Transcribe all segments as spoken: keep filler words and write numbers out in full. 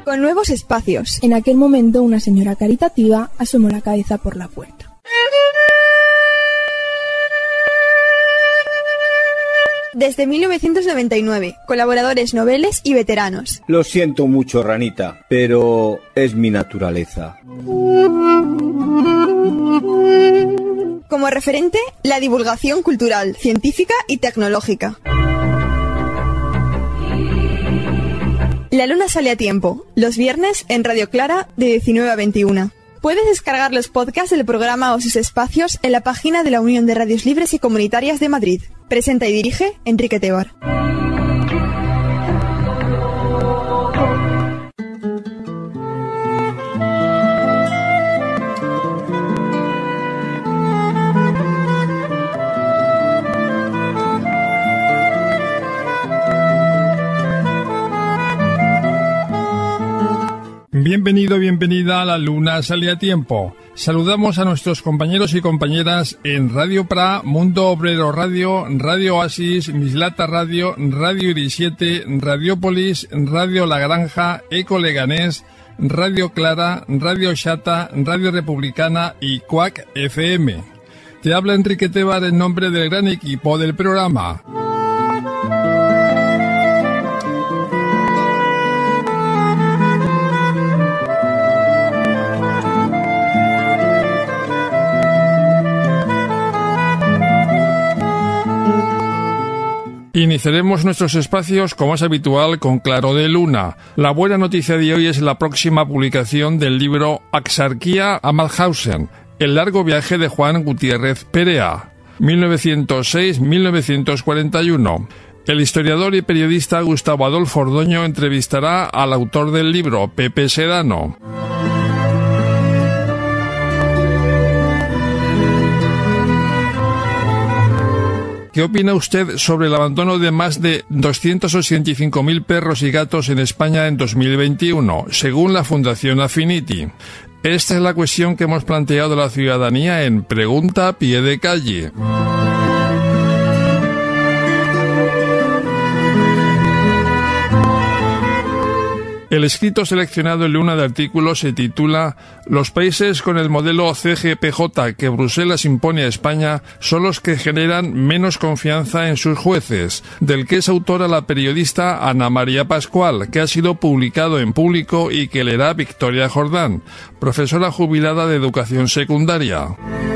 con nuevos espacios. En aquel momento una señora caritativa asomó la cabeza por la puerta. Desde mil novecientos noventa y nueve, colaboradores noveles y veteranos. Lo siento mucho, ranita, pero es mi naturaleza. Como referente, la divulgación cultural, científica y tecnológica. La luna sale a tiempo, los viernes en Radio Clara de diecinueve a veintiuna. Puedes descargar los podcasts del programa o sus espacios en la página de la Unión de Radios Libres y Comunitarias de Madrid. Presenta y dirige Enrique Tebar. Bienvenido, bienvenida a La Luna Sale a Tiempo. Saludamos a nuestros compañeros y compañeras en Radio Pra, Mundo Obrero Radio, Radio Oasis, Mislata Radio, Radio Iris siete, Radiopolis, Radio La Granja, Eco Leganés, Radio Clara, Radio Xata, Radio Republicana y Quack F M. Te habla Enrique Tebar en nombre del gran equipo del programa. Iniciaremos nuestros espacios, como es habitual, con Claro de Luna. La buena noticia de hoy es la próxima publicación del libro Axarquía a Mauthausen, el largo viaje de Juan Gutiérrez Perea, mil novecientos seis a mil novecientos cuarenta y uno. El historiador y periodista Gustavo Adolfo Ordoño entrevistará al autor del libro, Pepe Sedano. ¿Qué opina usted sobre el abandono de más de doscientos ochenta y cinco mil perros y gatos en España en dos mil veintiuno, según la Fundación Affinity? Esta es la cuestión que hemos planteado a la ciudadanía en Pregunta a Pie de Calle. El escrito seleccionado en Luna de artículos se titula «Los países con el modelo C G P J que Bruselas impone a España son los que generan menos confianza en sus jueces», del que es autora la periodista Ana María Pascual, que ha sido publicado en Público y que leerá Victoria Jordán, profesora jubilada de educación secundaria.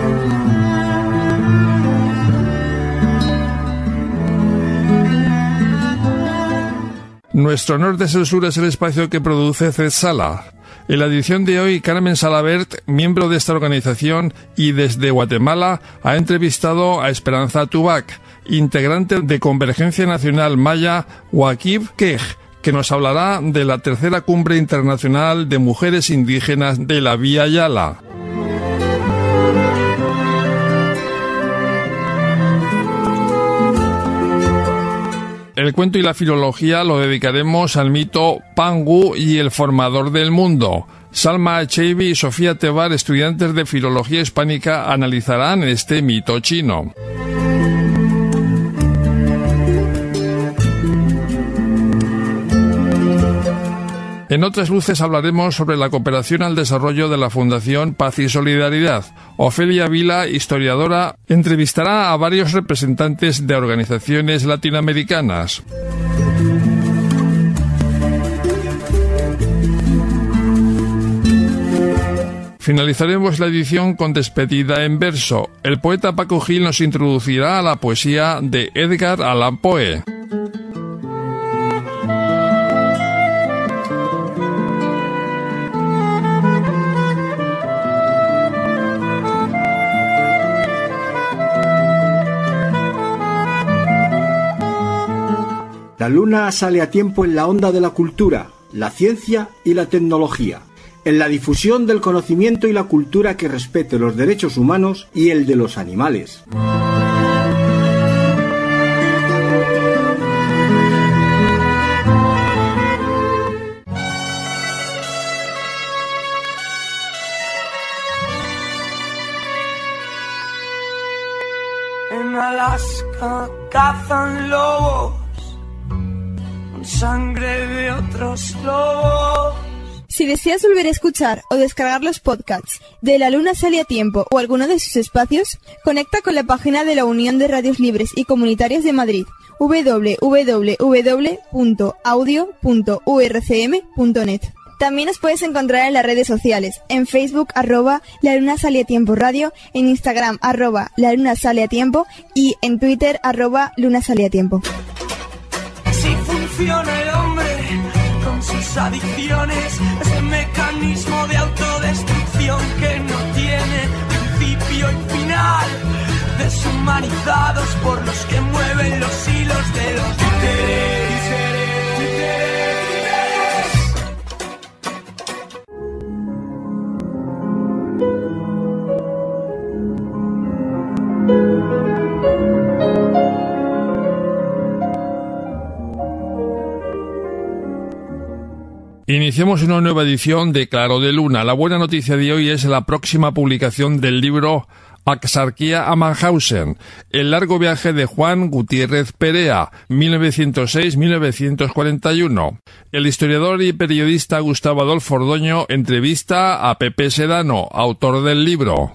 Nuestro Norte del Sur es el espacio que produce C E S Sala. En la edición de hoy, Carmen Salabert, miembro de esta organización y desde Guatemala, ha entrevistado a Esperanza Tubac, integrante de Convergencia Nacional Maya Huaquib Quej, que nos hablará de la tercera Cumbre Internacional de Mujeres Indígenas de la Vía Yala. El cuento y la filología lo dedicaremos al mito Pangu y el formador del mundo. Salma Echeibi y Sofía Tebar, estudiantes de filología hispánica, analizarán este mito chino. En Otras Luces hablaremos sobre la cooperación al desarrollo de la Fundación Paz y Solidaridad. Ofelia Vila, historiadora, entrevistará a varios representantes de organizaciones latinoamericanas. Finalizaremos la edición con despedida en verso. El poeta Paco Gil nos introducirá a la poesía de Edgar Allan Poe. La luna sale a tiempo en la onda de la cultura, la ciencia y la tecnología, en la difusión del conocimiento y la cultura que respete los derechos humanos y el de los animales. En Alaska cazan lobos, con sangre de otros lobos. Si deseas volver a escuchar o descargar los podcasts de La Luna Sale a Tiempo o alguno de sus espacios, conecta con la página de la Unión de Radios Libres y Comunitarias de Madrid, doble u doble u doble u punto audio punto u r c m punto net. También nos puedes encontrar en las redes sociales, en Facebook, arroba La Luna Sale a Tiempo Radio, en Instagram, arroba La Luna Sale a Tiempo y en Twitter, arroba Luna Sale a Tiempo. Si funciona el hombre con sus adicciones, ese mecanismo de autodestrucción que no tiene principio y final, deshumanizados por los que mueven los hilos de los títeres. Iniciamos una nueva edición de Claro de Luna. La buena noticia de hoy es la próxima publicación del libro Axarquía a Mannhausen, el largo viaje de Juan Gutiérrez Perea, mil novecientos seis a mil novecientos cuarenta y uno. El historiador y periodista Gustavo Adolfo Ordoño entrevista a Pepe Sedano, autor del libro.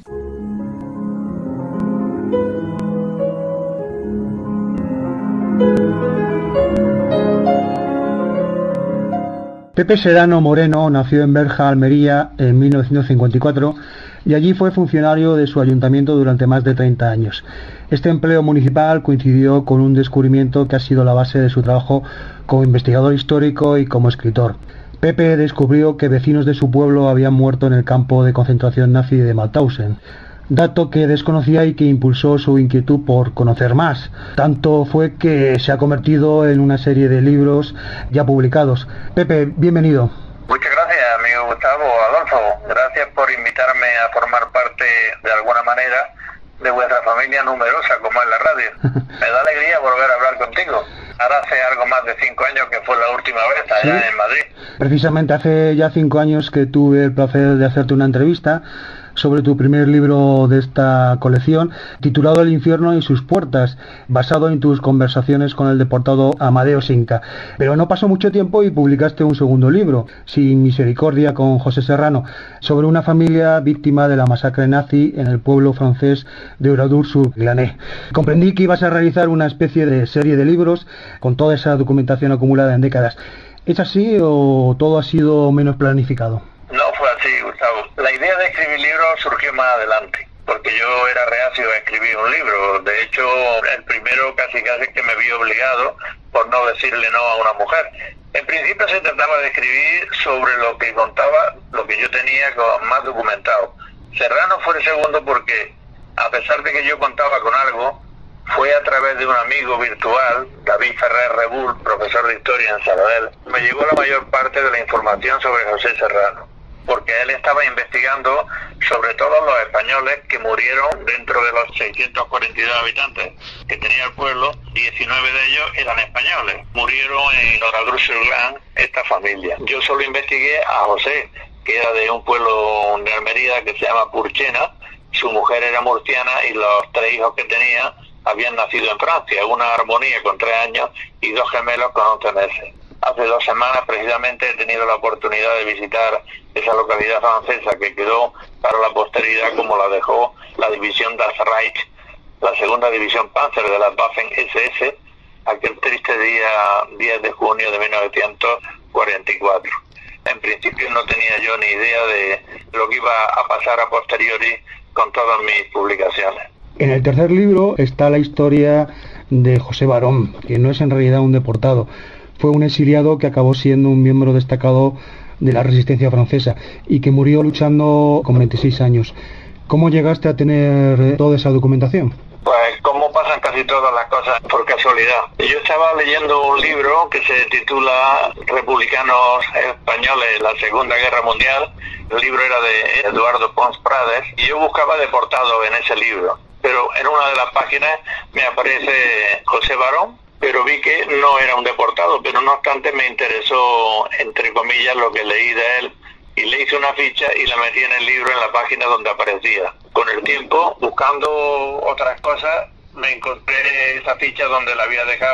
Pepe Sedano Moreno nació en Berja, Almería, en mil novecientos cincuenta y cuatro y allí fue funcionario de su ayuntamiento durante más de treinta años. Este empleo municipal coincidió con un descubrimiento que ha sido la base de su trabajo como investigador histórico y como escritor. Pepe descubrió que vecinos de su pueblo habían muerto en el campo de concentración nazi de Mauthausen, dato que desconocía y que impulsó su inquietud por conocer más. Tanto fue que se ha convertido en una serie de libros ya publicados. Pepe, bienvenido. Muchas gracias, amigo Gustavo Adolfo. Gracias por invitarme a formar parte, de alguna manera, de vuestra familia numerosa como es la radio. Me da alegría volver a hablar contigo. Ahora hace algo más de cinco años que fue la última vez allá ¿Sí? en Madrid. Precisamente hace ya cinco años que tuve el placer de hacerte una entrevista sobre tu primer libro de esta colección, titulado El infierno y sus puertas, basado en tus conversaciones con el deportado Amadeo Sinca. Pero no pasó mucho tiempo y publicaste un segundo libro, Sin misericordia, con José Serrano, sobre una familia víctima de la masacre nazi en el pueblo francés de Oradour-sur-Glane. Comprendí que ibas a realizar una especie de serie de libros con toda esa documentación acumulada en décadas. ¿Es así o todo ha sido menos planificado? No fue así, Gustavo. La idea de escribir libros surgió más adelante, porque yo era reacio a escribir un libro. De hecho, el primero casi casi que me vi obligado por no decirle no a una mujer. En principio se trataba de escribir sobre lo que contaba, lo que yo tenía más documentado. Serrano fue el segundo porque, a pesar de que yo contaba con algo, fue a través de un amigo virtual, David Ferrer Rebull, profesor de historia en Sabadell, me llegó la mayor parte de la información sobre José Serrano, porque él estaba investigando sobre todos los españoles que murieron dentro de los seiscientos cuarenta y dos habitantes que tenía el pueblo. diecinueve de ellos eran españoles. Murieron en Oradour-sur-Glane esta familia. Yo solo investigué a José, que era de un pueblo de Almería que se llama Purchena. Su mujer era murciana y los tres hijos que tenía habían nacido en Francia, una armonía con tres años y dos gemelos con once meses. Hace dos semanas precisamente he tenido la oportunidad de visitar esa localidad francesa que quedó para la posteridad como la dejó la división Das Reich, la segunda división Panzer de la Waffen ese ese, aquel triste día diez de junio de mil novecientos cuarenta y cuatro. En principio no tenía yo ni idea de lo que iba a pasar a posteriori con todas mis publicaciones. En el tercer libro está la historia de José Barón, que no es en realidad un deportado. Fue un exiliado que acabó siendo un miembro destacado de la resistencia francesa y que murió luchando con veintiséis años. ¿Cómo llegaste a tener toda esa documentación? Pues como pasan casi todas las cosas por casualidad. Yo estaba leyendo un libro que se titula Republicanos Españoles en la Segunda Guerra Mundial. El libro era de Eduardo Pons Prades y yo buscaba deportados en ese libro. Pero en una de las páginas me aparece José Barón, pero vi que no era un deportado, pero no obstante me interesó, entre comillas, lo que leí de él, y le hice una ficha y la metí en el libro en la página donde aparecía. Con el tiempo, buscando otras cosas, me encontré esa ficha donde la había dejado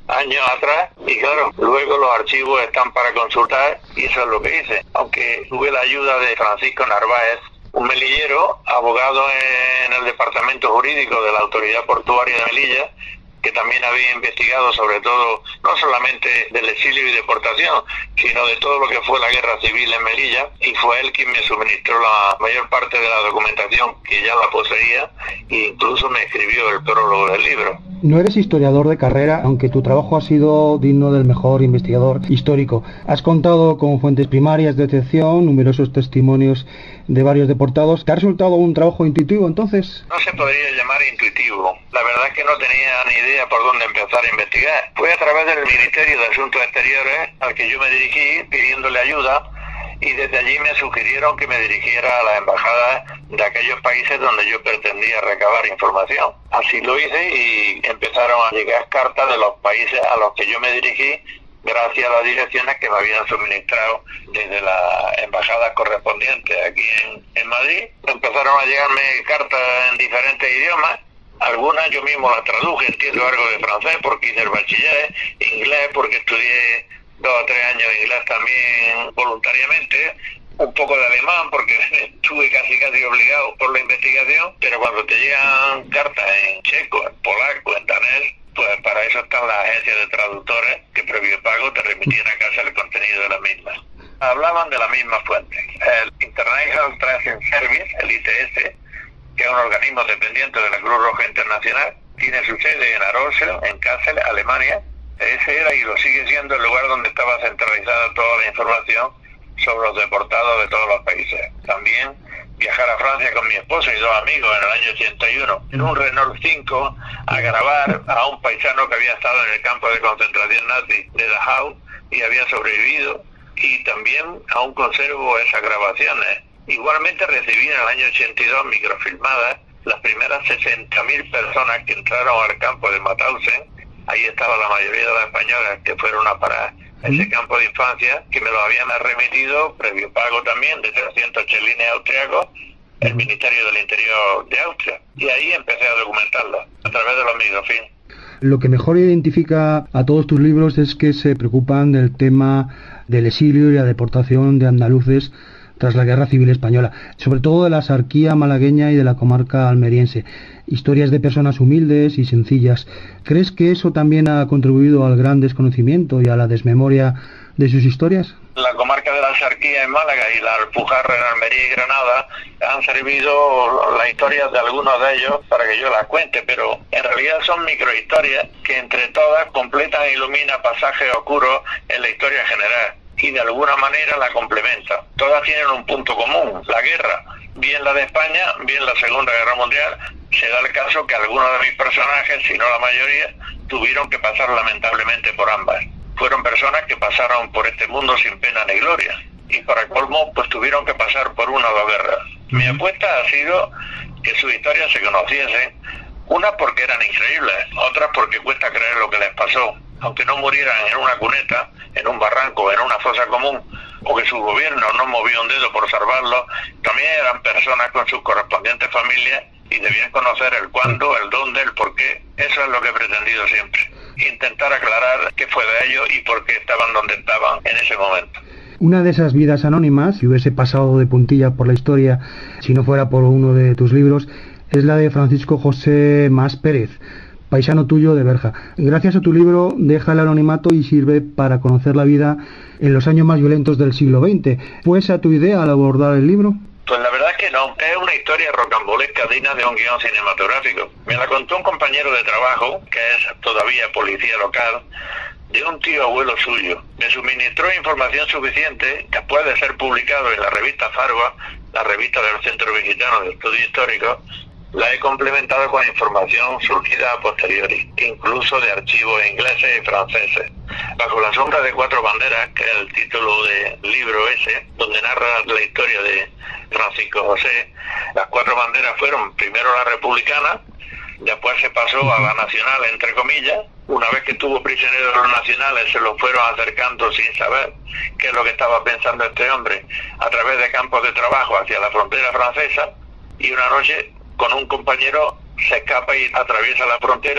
años atrás, y claro, luego los archivos están para consultar, y eso es lo que hice. Aunque tuve la ayuda de Francisco Narváez, un melillero, abogado en el departamento jurídico de la Autoridad Portuaria de Melilla, que también había investigado sobre todo, no solamente del exilio y deportación, sino de todo lo que fue la guerra civil en Melilla, y fue él quien me suministró la mayor parte de la documentación, que ya la poseía, e incluso me escribió el prólogo del libro. No eres historiador de carrera, aunque tu trabajo ha sido digno del mejor investigador histórico. Has contado con fuentes primarias de excepción, numerosos testimonios de varios deportados. ¿Te ha resultado un trabajo intuitivo entonces? No se podría llamar intuitivo. La verdad es que no tenía ni idea por dónde empezar a investigar. Fue a través del Ministerio de Asuntos Exteriores al que yo me dirigí pidiéndole ayuda, y desde allí me sugirieron que me dirigiera a las embajadas de aquellos países donde yo pretendía recabar información. Así lo hice y empezaron a llegar cartas de los países a los que yo me dirigí gracias a las direcciones que me habían suministrado desde las embajadas correspondientes aquí en, en Madrid. Empezaron a llegarme cartas en diferentes idiomas. Algunas yo mismo las traduje, entiendo algo de francés porque hice el bachiller, inglés porque estudié dos o tres años de inglés también voluntariamente, un poco de alemán porque estuve casi casi obligado por la investigación, pero cuando te llegan cartas en checo, en polaco, en danés, pues para eso están las agencias de traductores que previo pago te remitían a casa el contenido de las mismas. Hablaban de la misma fuente. El International Transit Service, el I T S, que es un organismo dependiente de la Cruz Roja Internacional, tiene su sede en Arosa, en Kassel, Alemania. Ese era y lo sigue siendo el lugar donde estaba centralizada toda la información sobre los deportados de todos los países. También viajar a Francia con mi esposo y dos amigos en el año ochenta y uno en un Renault cinco a grabar a un paisano que había estado en el campo de concentración nazi de Dachau y había sobrevivido, y también aún conservo esas grabaciones. Igualmente recibí en el año ochenta y dos microfilmadas las primeras sesenta mil personas que entraron al campo de Mauthausen. Ahí estaba la mayoría de las españolas que fueron a parar a ese campo de infancia, que me lo habían remitido, previo pago también, de trescientos chelines austriacos, el Ministerio del Interior de Austria. Y ahí empecé a documentarlo, a través de los microfilms. Lo que mejor identifica a todos tus libros es que se preocupan del tema del exilio y la deportación de andaluces tras la Guerra Civil Española, sobre todo de la sarquía malagueña y de la comarca almeriense. Historias de personas humildes y sencillas. ¿Crees que eso también ha contribuido al gran desconocimiento y a la desmemoria de sus historias? La comarca de la Sarquía en Málaga y la Alpujarra en Almería y Granada han servido las historias de algunos de ellos para que yo las cuente, pero en realidad son microhistorias que entre todas completan e iluminan pasajes oscuros en la historia general y de alguna manera la complementan. Todas tienen un punto común, la guerra, bien la de España, bien la Segunda Guerra Mundial. Se da el caso que algunos de mis personajes, si no la mayoría, tuvieron que pasar lamentablemente por ambas. Fueron personas que pasaron por este mundo sin pena ni gloria, y para colmo, pues tuvieron que pasar por una o dos guerras. Mi apuesta ha sido que sus historias se conociesen, unas porque eran increíbles, otras porque cuesta creer lo que les pasó, aunque no murieran en una cuneta, en un barranco, en una fosa común, o que su gobierno no movió un dedo por salvarlos. También eran personas con sus correspondientes familias y debían conocer el cuándo, el dónde, el por qué. Eso es lo que he pretendido siempre, intentar aclarar qué fue de ellos y por qué estaban donde estaban en ese momento. Una de esas vidas anónimas, si hubiese pasado de puntilla por la historia, si no fuera por uno de tus libros, es la de Francisco José Mas Pérez, paisano tuyo de Berja. Gracias a tu libro deja el anonimato y sirve para conocer la vida en los años más violentos del siglo veinte. ¿Fue esa tu idea al abordar el libro? Pues la verdad es que no, es una historia rocambolesca digna de un guión cinematográfico. Me la contó un compañero de trabajo, que es todavía policía local, de un tío abuelo suyo. Me suministró información suficiente que puede ser publicado en la revista Farwa, la revista del Centro Mexicano de Estudios Históricos. La he complementado con información surgida a posteriori, incluso de archivos ingleses y franceses. Bajo la sombra de cuatro banderas, que es el título del libro ese, donde narra la historia de Francisco José, las cuatro banderas fueron primero la republicana, después se pasó a la nacional, entre comillas. Una vez que estuvo prisionero de los nacionales, se lo fueron acercando sin saber qué es lo que estaba pensando este hombre, a través de campos de trabajo hacia la frontera francesa, y una noche con un compañero se escapa y atraviesa la frontera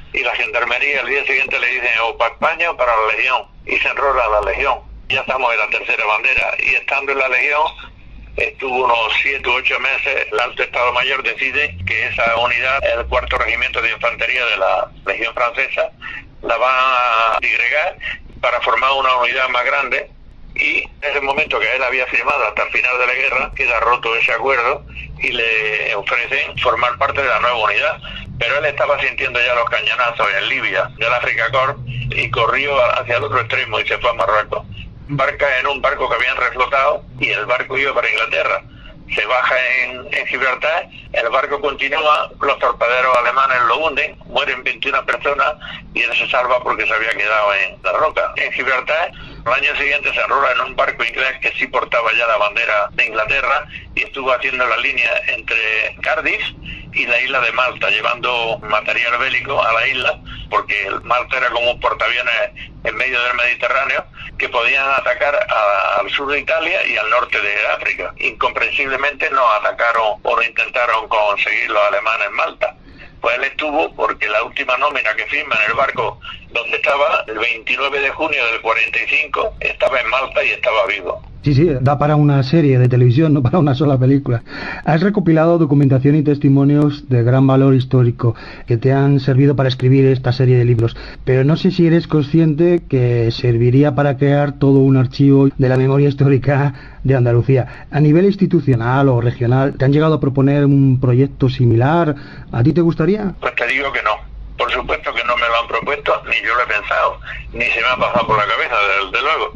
y la gendarmería al día siguiente le dicen o para España o para la Legión, y se enrola a la Legión. Ya estamos en la tercera bandera, y estando en la Legión estuvo unos siete u ocho meses. El Alto Estado Mayor decide que esa unidad, el cuarto regimiento de infantería de la Legión Francesa, la va a digregar para formar una unidad más grande, y en ese momento que él había firmado hasta el final de la guerra, queda roto ese acuerdo y le ofrecen formar parte de la nueva unidad. Pero él estaba sintiendo ya los cañonazos en Libia del Afrika Korps y corrió hacia el otro extremo y se fue a Marruecos. Embarca en un barco que habían reflotado y el barco iba para Inglaterra. Se baja en, en Gibraltar, el barco continúa, los torpederos alemanes lo hunden, mueren veintiuna personas y él se salva porque se había quedado en la roca. En Gibraltar, al año siguiente se enrola en un barco inglés que sí portaba ya la bandera de Inglaterra y estuvo haciendo la línea entre Cardiff y la isla de Malta, llevando material bélico a la isla, porque Malta era como un portaaviones en medio del Mediterráneo que podían atacar a, al sur de Italia y al norte de África. Incomprensiblemente no atacaron o no intentaron conseguir los alemanes en Malta. Pues él estuvo, porque la última nómina que firma en el barco donde estaba, el veintinueve de junio del cuarenta y cinco, estaba en Malta y estaba vivo. Sí, sí, da para una serie de televisión, no para una sola película. Has recopilado documentación y testimonios de gran valor histórico que te han servido para escribir esta serie de libros, pero no sé si eres consciente que serviría para crear todo un archivo de la memoria histórica de Andalucía. A nivel institucional o regional, ¿te han llegado a proponer un proyecto similar? ¿A ti te gustaría? Pues te digo que no. Por supuesto que no me lo han propuesto, ni yo lo he pensado, ni se me ha pasado por la cabeza, desde luego.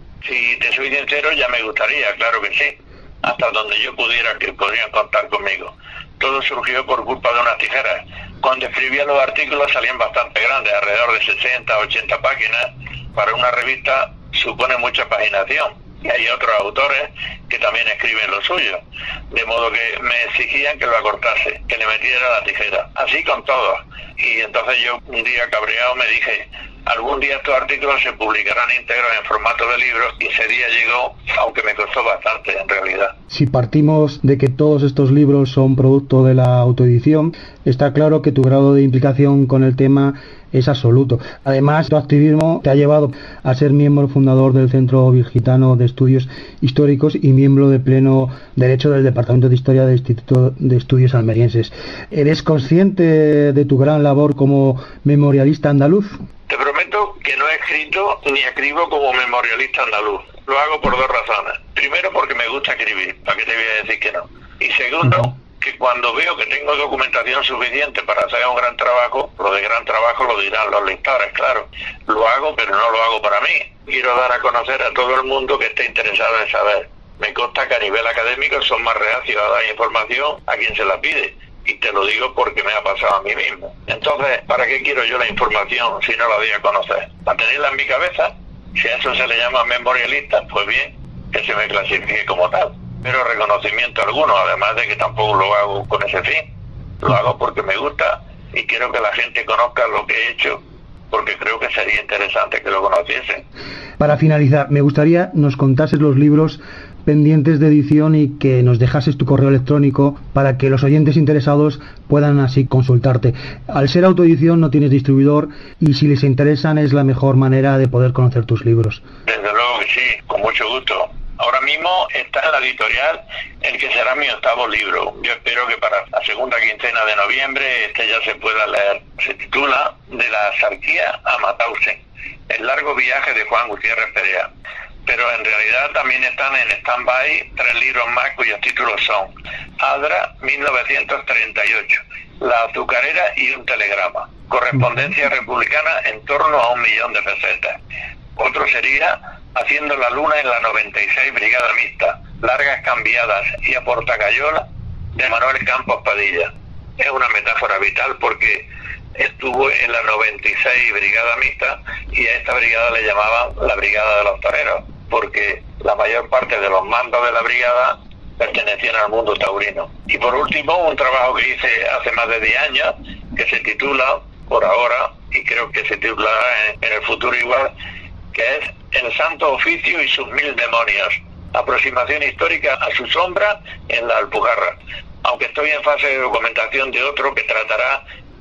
Si te soy sincero, ya me gustaría, claro que sí, hasta donde yo pudiera, que podrían contar conmigo. Todo surgió por culpa de unas tijeras. Cuando escribía los artículos salían bastante grandes, alrededor de sesenta, ochenta páginas. Para una revista supone mucha paginación. Y hay otros autores que también escriben lo suyo. De modo que me exigían que lo acortase, que le metiera la tijera. Así con todos. Y entonces yo un día cabreado me dije, algún día estos artículos se publicarán íntegros en formato de libro, y ese día llegó, aunque me costó bastante en realidad. Si partimos de que todos estos libros son producto de la autoedición, está claro que tu grado de implicación con el tema es absoluto. Además, tu activismo te ha llevado a ser miembro fundador del Centro Virgitano de Estudios Históricos y miembro de pleno derecho del Departamento de Historia del Instituto de Estudios Almerienses. ¿Eres consciente de tu gran labor como memorialista andaluz? Te prometo que no he escrito ni escribo como memorialista andaluz. Lo hago por dos razones. Primero, porque me gusta escribir, ¿para qué te voy a decir que no? Y segundo, uh-huh. que cuando veo que tengo documentación suficiente para hacer un gran trabajo, lo de gran trabajo lo dirán los lectores, claro. Lo hago, pero no lo hago para mí. Quiero dar a conocer a todo el mundo que esté interesado en saber. Me consta que a nivel académico son más reacios a dar información a quien se la pide. Y te lo digo porque me ha pasado a mí mismo. Entonces, ¿para qué quiero yo la información si no la doy a conocer? ¿Para tenerla en mi cabeza? Si a eso se le llama memorialista, pues bien, que se me clasifique como tal. Pero reconocimiento alguno, además de que tampoco lo hago con ese fin. Lo hago porque me gusta y quiero que la gente conozca lo que he hecho, porque creo que sería interesante que lo conociesen. Para finalizar, me gustaría nos contases los libros pendientes de edición y que nos dejases tu correo electrónico para que los oyentes interesados puedan así consultarte. Al ser autoedición no tienes distribuidor y si les interesan es la mejor manera de poder conocer tus libros. Desde luego que sí, con mucho gusto. Ahora mismo está en la editorial el que será mi octavo libro. Yo espero que para la segunda quincena de noviembre este ya se pueda leer. Se titula De la Sarquía a Mauthausen, el largo viaje de Juan Gutiérrez Perea. Pero en realidad también están en stand-by tres libros más cuyos títulos son Adra, mil novecientos treinta y ocho, La Azucarera y un telegrama, correspondencia republicana en torno a un millón de pesetas. Otro sería Haciendo la luna en la noventa y seis Brigada Mixta, largas cambiadas y a Portacayola, de Manuel Campos Padilla. Es una metáfora vital porque estuvo en la noventa y seis Brigada Mixta y a esta brigada le llamaban la Brigada de los Toreros, porque la mayor parte de los mandos de la brigada pertenecían al mundo taurino. Y por último, un trabajo que hice hace más de diez años, que se titula, por ahora, y creo que se titulará en, en el futuro igual, que es El Santo Oficio y sus mil demonios, aproximación histórica a su sombra en la Alpujarra. Aunque estoy en fase de documentación de otro que tratará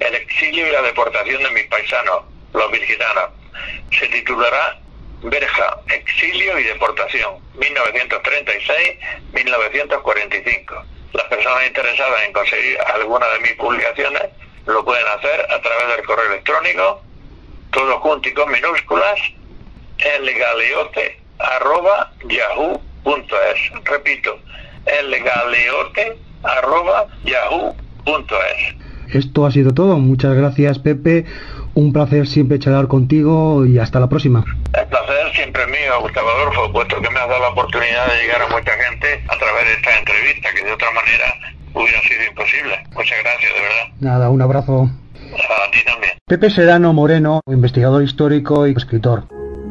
El exilio y la deportación de mis paisanos, los virgitanos. Se titulará Berja, exilio y deportación, mil novecientos treinta y seis a mil novecientos cuarenta y cinco. Las personas interesadas en conseguir alguna de mis publicaciones lo pueden hacer a través del correo electrónico, todo junto y con minúsculas, elgaleote arroba yahoo punto es. Repito, elgaleote arroba yahoo punto es. Esto ha sido todo. Muchas gracias, Pepe. Un placer siempre charlar contigo y hasta la próxima. El placer siempre es mío, Gustavo Adolfo, puesto que me has dado la oportunidad de llegar a mucha gente a través de esta entrevista, que de otra manera hubiera sido imposible. Muchas gracias, de verdad. Nada, un abrazo. A ti también. Pepe Serrano Moreno, investigador histórico y escritor.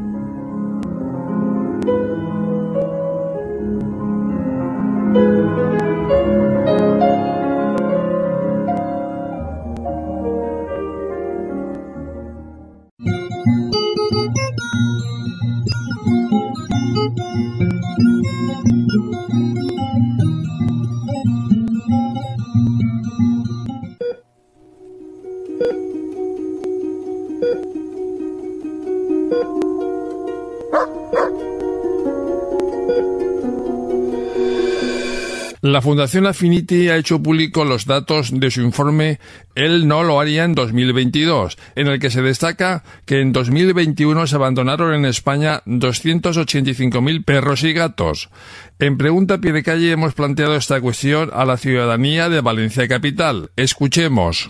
La Fundación Affinity ha hecho público los datos de su informe Él no lo haría en dos mil veintidós, en el que se destaca que en dos mil veintiuno se abandonaron en España doscientos ochenta y cinco mil perros y gatos. En Pregunta a Pie de Calle hemos planteado esta cuestión a la ciudadanía de Valencia Capital. Escuchemos.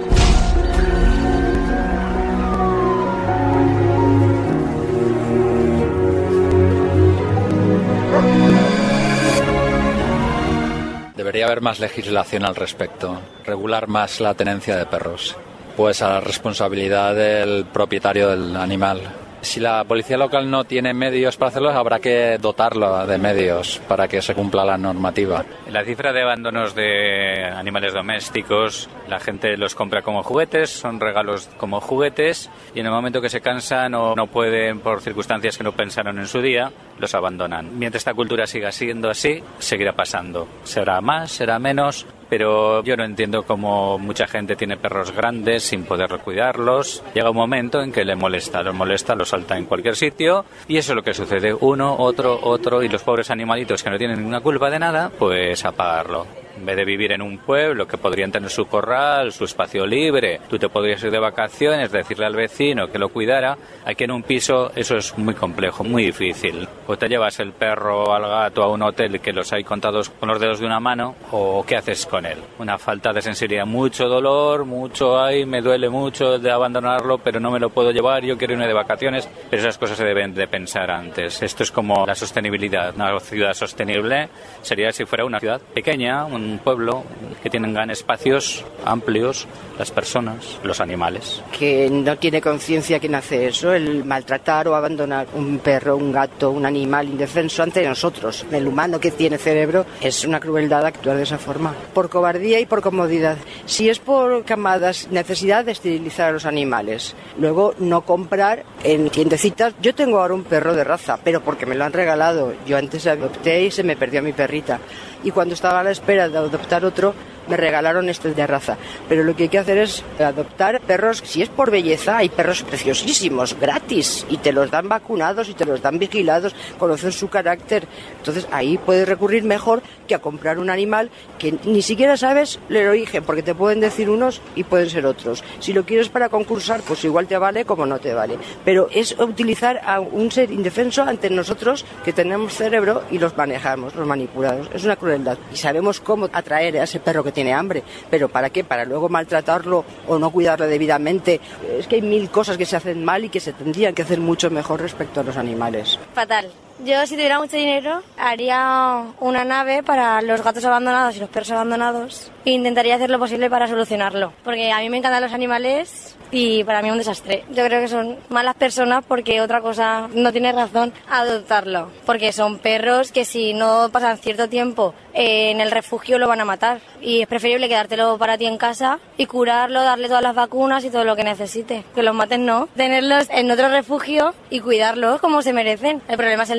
Debería haber más legislación al respecto, regular más la tenencia de perros, pues a la responsabilidad del propietario del animal. Si la policía local no tiene medios para hacerlo, habrá que dotarlo de medios para que se cumpla la normativa. La cifra de abandonos de animales domésticos, la gente los compra como juguetes, son regalos como juguetes, y en el momento que se cansan o no pueden por circunstancias que no pensaron en su día, los abandonan. Mientras esta cultura siga siendo así, seguirá pasando. Será más, será menos, pero yo no entiendo cómo mucha gente tiene perros grandes sin poder cuidarlos. Llega un momento en que le molesta, los molesta, los salta en cualquier sitio, y eso es lo que sucede. Uno, otro, otro, y los pobres animalitos que no tienen ninguna culpa de nada, pues a pagarlo. En vez de vivir en un pueblo que podrían tener su corral, su espacio libre, tú te podrías ir de vacaciones, decirle al vecino que lo cuidara. Aquí en un piso eso es muy complejo, muy difícil. O te llevas el perro al gato a un hotel que los hay contados con los dedos de una mano, o ¿qué haces con él? Una falta de sensibilidad, mucho dolor, mucho ay, me duele mucho de abandonarlo, pero no me lo puedo llevar, yo quiero irme de vacaciones. Pero esas cosas se deben de pensar antes. Esto es como la sostenibilidad. Una ciudad sostenible sería si fuera una ciudad pequeña, un un pueblo que tengan espacios amplios, las personas, los animales. Que no tiene conciencia quien hace eso, el maltratar o abandonar un perro, un gato, un animal indefenso ante nosotros. El humano que tiene cerebro, es una crueldad actuar de esa forma. Por cobardía y por comodidad. Si es por camadas, necesidad de esterilizar a los animales. Luego, no comprar en tiendecitas. Yo tengo ahora un perro de raza, pero porque me lo han regalado. Yo antes adopté y se me perdió mi perrita. Y cuando estaba a la espera de adoptar otro, me regalaron este de raza. Pero lo que hay que hacer es adoptar perros, si es por belleza, hay perros preciosísimos, gratis, y te los dan vacunados y te los dan vigilados, conocen su carácter. Entonces ahí puedes recurrir mejor que a comprar un animal que ni siquiera sabes el origen, porque te pueden decir unos y pueden ser otros. Si lo quieres para concursar, pues igual te vale como no te vale. Pero es utilizar a un ser indefenso ante nosotros que tenemos cerebro y los manejamos, los manipulamos. Es una crueldad. Y sabemos cómo atraer a ese perro que tiene hambre, pero ¿para qué? Para luego maltratarlo o no cuidarlo debidamente. Es que hay mil cosas que se hacen mal y que se tendrían que hacer mucho mejor respecto a los animales. Fatal. Yo, si tuviera mucho dinero, haría una nave para los gatos abandonados y los perros abandonados e intentaría hacer lo posible para solucionarlo, porque a mí me encantan los animales y para mí es un desastre. Yo creo que son malas personas porque otra cosa no tiene razón adoptarlo, porque son perros que si no pasan cierto tiempo en el refugio lo van a matar, y es preferible quedártelo para ti en casa y curarlo, darle todas las vacunas y todo lo que necesite. Que los maten no, tenerlos en otro refugio y cuidarlos como se merecen. El problema es el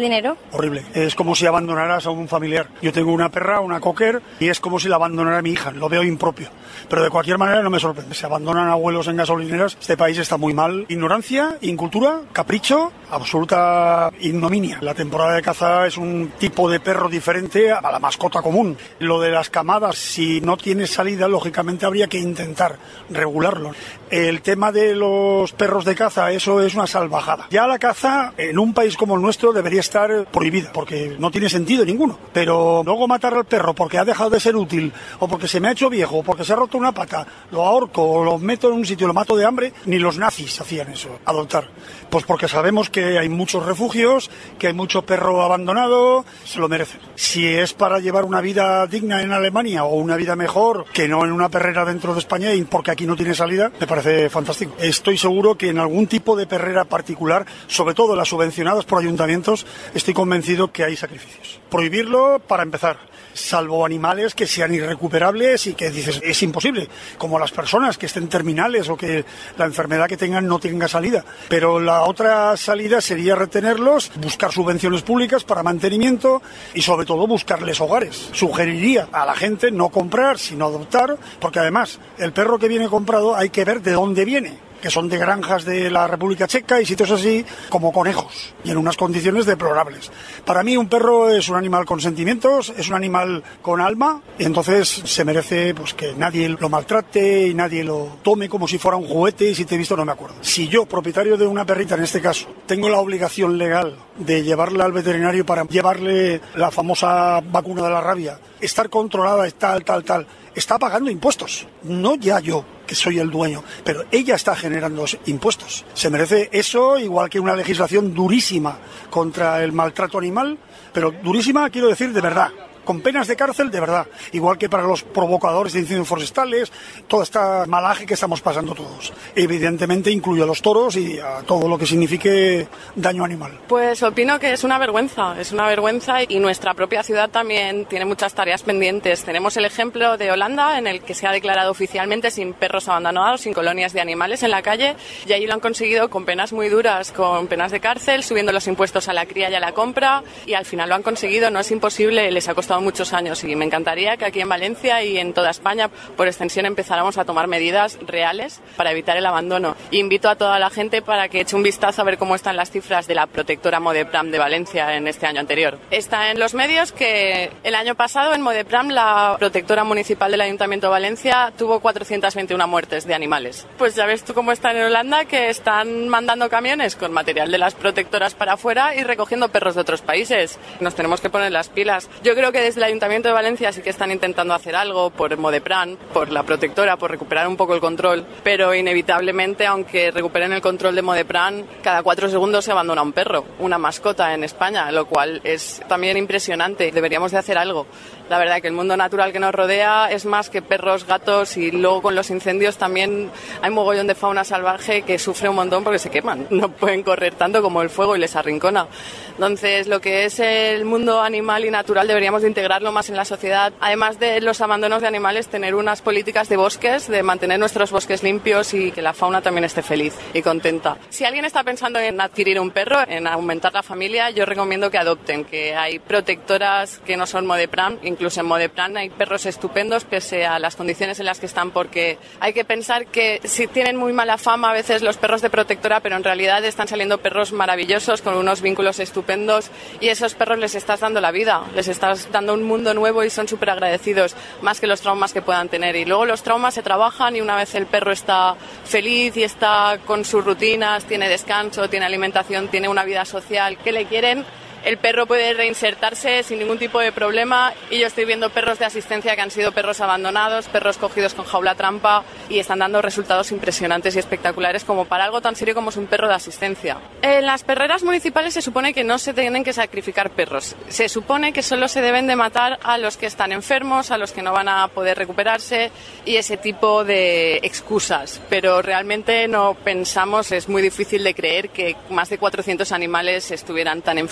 dinero. Horrible. Es como si abandonaras a un familiar. Yo tengo una perra, una cocker, y es como si la abandonara a mi hija. Lo veo impropio. Pero de cualquier manera no me sorprende. Se abandonan abuelos en gasolineras. Este país está muy mal. Ignorancia, incultura, capricho, absoluta ignominia. La temporada de caza es un tipo de perro diferente a la mascota común. Lo de las camadas, si no tiene salida, lógicamente habría que intentar regularlo. El tema de los perros de caza, eso es una salvajada. Ya la caza en un país como el nuestro debería estar prohibida, porque no tiene sentido ninguno. Pero luego matar al perro porque ha dejado de ser útil, o porque se me ha hecho viejo, o porque se ha roto una pata, lo ahorco o lo meto en un sitio, lo mato de hambre, ni los nazis hacían eso, adoptar. Pues porque sabemos que hay muchos refugios, que hay mucho perro abandonado, se lo merecen. Si es para llevar una vida digna en Alemania o una vida mejor que no en una perrera dentro de España, y porque aquí no tiene salida, me parece fantástico. Estoy seguro que en algún tipo de perrera particular, sobre todo las subvencionadas por ayuntamientos, estoy convencido que hay sacrificios. Prohibirlo para empezar, salvo animales que sean irrecuperables y que dices es imposible, como las personas que estén terminales o que la enfermedad que tengan no tenga salida. Pero la otra salida sería retenerlos, buscar subvenciones públicas para mantenimiento y sobre todo buscarles hogares. Sugeriría a la gente no comprar, sino adoptar, porque además el perro que viene comprado hay que ver de dónde viene, que son de granjas de la República Checa y sitios así, como conejos, y en unas condiciones deplorables. Para mí un perro es un animal con sentimientos, es un animal con alma, y entonces se merece pues que nadie lo maltrate y nadie lo tome como si fuera un juguete, y si te he visto no me acuerdo. Si yo, propietario de una perrita en este caso, tengo la obligación legal de llevarla al veterinario para llevarle la famosa vacuna de la rabia, estar controlada, tal, tal, tal, está pagando impuestos, no ya yo, que soy el dueño, pero ella está generando impuestos. Se merece eso, igual que una legislación durísima contra el maltrato animal, pero durísima quiero decir de verdad, con penas de cárcel de verdad, igual que para los provocadores de incendios forestales, toda esta malaje que estamos pasando todos. Evidentemente incluye a los toros y a todo lo que signifique daño animal. Pues opino que es una vergüenza, es una vergüenza, y nuestra propia ciudad también tiene muchas tareas pendientes. Tenemos el ejemplo de Holanda, en el que se ha declarado oficialmente sin perros abandonados, sin colonias de animales en la calle, y allí lo han conseguido con penas muy duras, con penas de cárcel, subiendo los impuestos a la cría y a la compra, y al final lo han conseguido. No es imposible, les ha costado muchos años, y me encantaría que aquí en Valencia y en toda España, por extensión, empezáramos a tomar medidas reales para evitar el abandono. Invito a toda la gente para que eche un vistazo a ver cómo están las cifras de la protectora Modepram de Valencia en este año anterior. Está en los medios que el año pasado en Modepram, la protectora municipal del Ayuntamiento de Valencia, tuvo cuatrocientas veintiuna muertes de animales. Pues ya ves tú cómo están en Holanda, que están mandando camiones con material de las protectoras para afuera y recogiendo perros de otros países. Nos tenemos que poner las pilas. Yo creo que desde el Ayuntamiento de Valencia sí que están intentando hacer algo por Modepram, por la protectora, por recuperar un poco el control, pero inevitablemente, aunque recuperen el control de Modepram, cada cuatro segundos se abandona un perro, una mascota en España, lo cual es también impresionante. Deberíamos de hacer algo. La verdad que el mundo natural que nos rodea es más que perros, gatos, y luego con los incendios también hay mogollón de fauna salvaje que sufre un montón porque se queman. No pueden correr tanto como el fuego y les arrincona. Entonces, lo que es el mundo animal y natural deberíamos de integrarlo más en la sociedad. Además de los abandonos de animales, tener unas políticas de bosques, de mantener nuestros bosques limpios y que la fauna también esté feliz y contenta. Si alguien está pensando en adquirir un perro, en aumentar la familia, yo recomiendo que adopten, que hay protectoras que no son Modepram. Incluso en Modepram hay perros estupendos pese a las condiciones en las que están, porque hay que pensar que si tienen muy mala fama a veces los perros de protectora, pero en realidad están saliendo perros maravillosos con unos vínculos estupendos, y esos perros les estás dando la vida, les estás dando un mundo nuevo y son súper agradecidos, más que los traumas que puedan tener. Y luego los traumas se trabajan, y una vez el perro está feliz y está con sus rutinas, tiene descanso, tiene alimentación, tiene una vida social que le quieren, el perro puede reinsertarse sin ningún tipo de problema. Y yo estoy viendo perros de asistencia que han sido perros abandonados, perros cogidos con jaula trampa, y están dando resultados impresionantes y espectaculares como para algo tan serio como es un perro de asistencia. En las perreras municipales se supone que no se tienen que sacrificar perros. Se supone que solo se deben de matar a los que están enfermos, a los que no van a poder recuperarse y ese tipo de excusas. Pero realmente no pensamos, es muy difícil de creer que más de cuatrocientos animales estuvieran tan enfermos como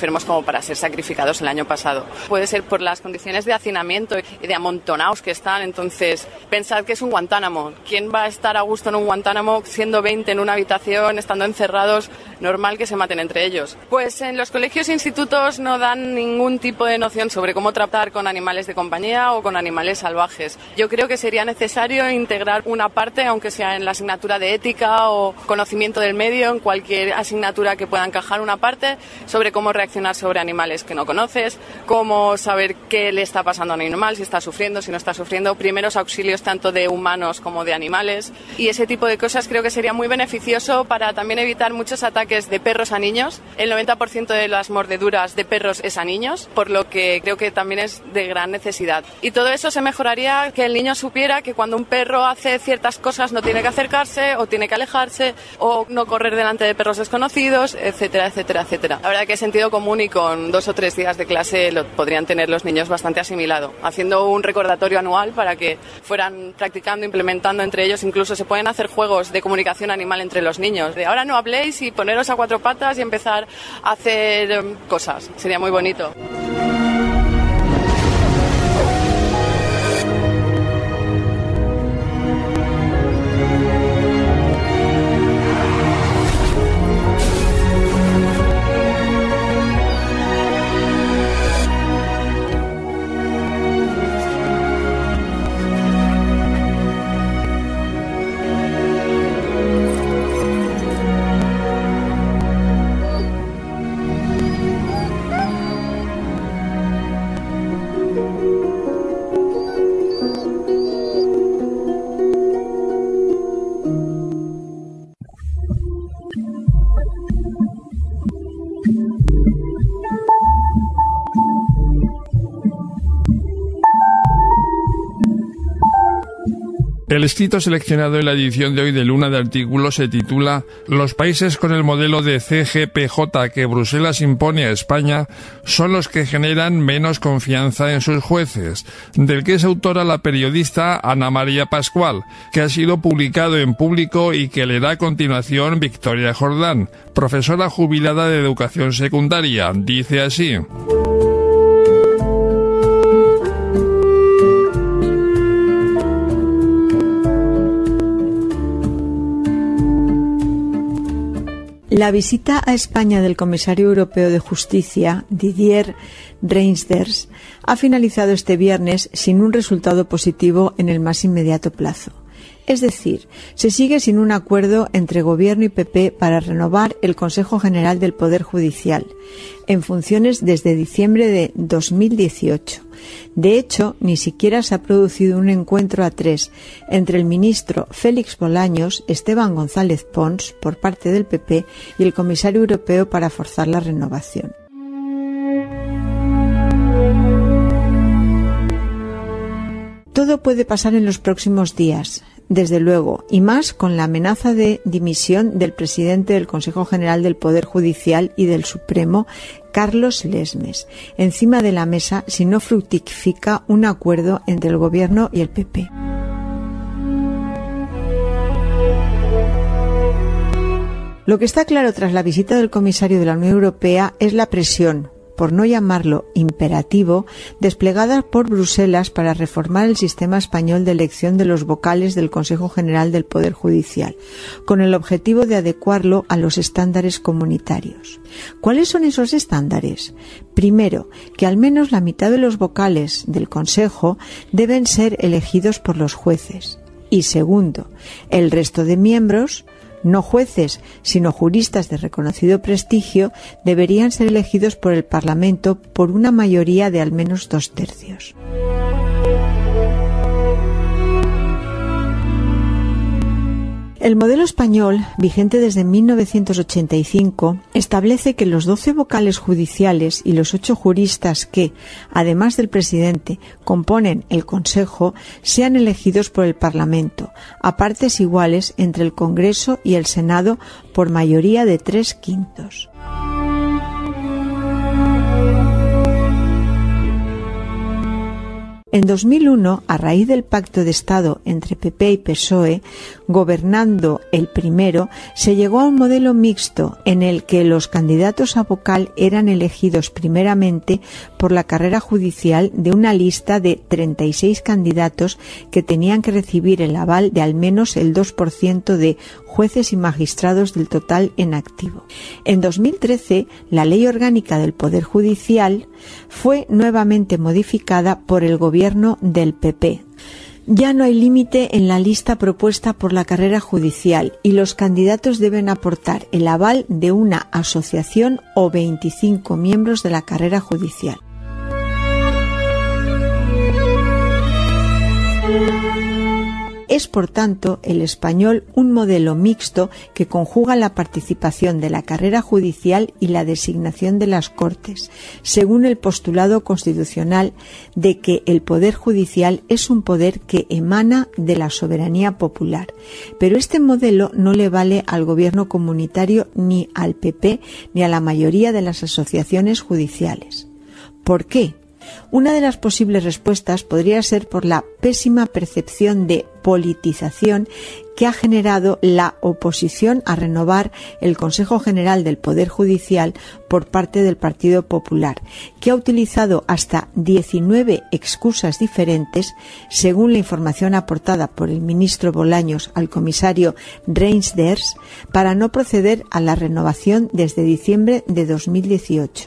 para ser sacrificados el año pasado. Puede ser por las condiciones de hacinamiento y de amontonados que están. Entonces, pensad que es un Guantánamo. ¿Quién va a estar a gusto en un Guantánamo siendo veinte en una habitación, estando encerrados? Normal que se maten entre ellos. Pues en los colegios e institutos no dan ningún tipo de noción sobre cómo tratar con animales de compañía o con animales salvajes. Yo creo que sería necesario integrar una parte, aunque sea en la asignatura de ética o conocimiento del medio, en cualquier asignatura que pueda encajar una parte, sobre cómo reaccionar sobre animales que no conoces, cómo saber qué le está pasando a un animal, si está sufriendo, si no está sufriendo, primeros auxilios tanto de humanos como de animales, y ese tipo de cosas creo que sería muy beneficioso para también evitar muchos ataques de perros a niños. El noventa por ciento de las mordeduras de perros es a niños, por lo que creo que también es de gran necesidad. Y todo eso se mejoraría que el niño supiera que cuando un perro hace ciertas cosas no tiene que acercarse o tiene que alejarse o no correr delante de perros desconocidos, etcétera, etcétera, etcétera. La verdad que sentido común y con dos o tres días de clase lo podrían tener los niños bastante asimilado, haciendo un recordatorio anual para que fueran practicando, implementando entre ellos. Incluso se pueden hacer juegos de comunicación animal entre los niños, de ahora no habléis y poneros a cuatro patas y empezar a hacer um, cosas. Sería muy bonito. El escrito seleccionado en la edición de hoy de Luna de Artículos se titula «Los países con el modelo de C G P J que Bruselas impone a España son los que generan menos confianza en sus jueces», del que es autora la periodista Ana María Pascual, que ha sido publicado en Público y que leerá a continuación Victoria Jordán, profesora jubilada de educación secundaria. Dice así: La visita a España del comisario europeo de Justicia, Didier Reynders, ha finalizado este viernes sin un resultado positivo en el más inmediato plazo. Es decir, se sigue sin un acuerdo entre Gobierno y P P para renovar el Consejo General del Poder Judicial, en funciones desde diciembre de dos mil dieciocho. De hecho, ni siquiera se ha producido un encuentro a tres entre el ministro Félix Bolaños, Esteban González Pons, por parte del P P, y el comisario europeo para forzar la renovación. Todo puede pasar en los próximos días, desde luego, y más con la amenaza de dimisión del presidente del Consejo General del Poder Judicial y del Supremo, Carlos Lesmes, encima de la mesa si no fructifica un acuerdo entre el Gobierno y el P P. Lo que está claro tras la visita del comisario de la Unión Europea es la presión, por no llamarlo imperativo, desplegada por Bruselas para reformar el sistema español de elección de los vocales del Consejo General del Poder Judicial, con el objetivo de adecuarlo a los estándares comunitarios. ¿Cuáles son esos estándares? Primero, que al menos la mitad de los vocales del Consejo deben ser elegidos por los jueces. Y segundo, el resto de miembros, no jueces, sino juristas de reconocido prestigio, deberían ser elegidos por el Parlamento por una mayoría de al menos dos tercios. El modelo español, vigente desde mil novecientos ochenta y cinco, establece que los doce vocales judiciales y los ocho juristas que, además del presidente, componen el Consejo, sean elegidos por el Parlamento, a partes iguales entre el Congreso y el Senado por mayoría de tres quintos. En dos mil uno, a raíz del pacto de Estado entre P P y P S O E, gobernando el primero, se llegó a un modelo mixto en el que los candidatos a vocal eran elegidos primeramente por la carrera judicial de una lista de treinta y seis candidatos que tenían que recibir el aval de al menos el dos por ciento de jueces y magistrados del total en activo. En dos mil trece, la Ley Orgánica del Poder Judicial fue nuevamente modificada por el gobierno del P P. Ya no hay límite en la lista propuesta por la carrera judicial y los candidatos deben aportar el aval de una asociación o veinticinco miembros de la carrera judicial. Es, por tanto, el español un modelo mixto que conjuga la participación de la carrera judicial y la designación de las Cortes, según el postulado constitucional de que el Poder Judicial es un poder que emana de la soberanía popular. Pero este modelo no le vale al gobierno comunitario ni al P P ni a la mayoría de las asociaciones judiciales. ¿Por qué? Una de las posibles respuestas podría ser por la pésima percepción de politización que ha generado la oposición a renovar el Consejo General del Poder Judicial por parte del Partido Popular, que ha utilizado hasta diecinueve excusas diferentes, según la información aportada por el ministro Bolaños al comisario Reynders, para no proceder a la renovación desde diciembre de dos mil dieciocho.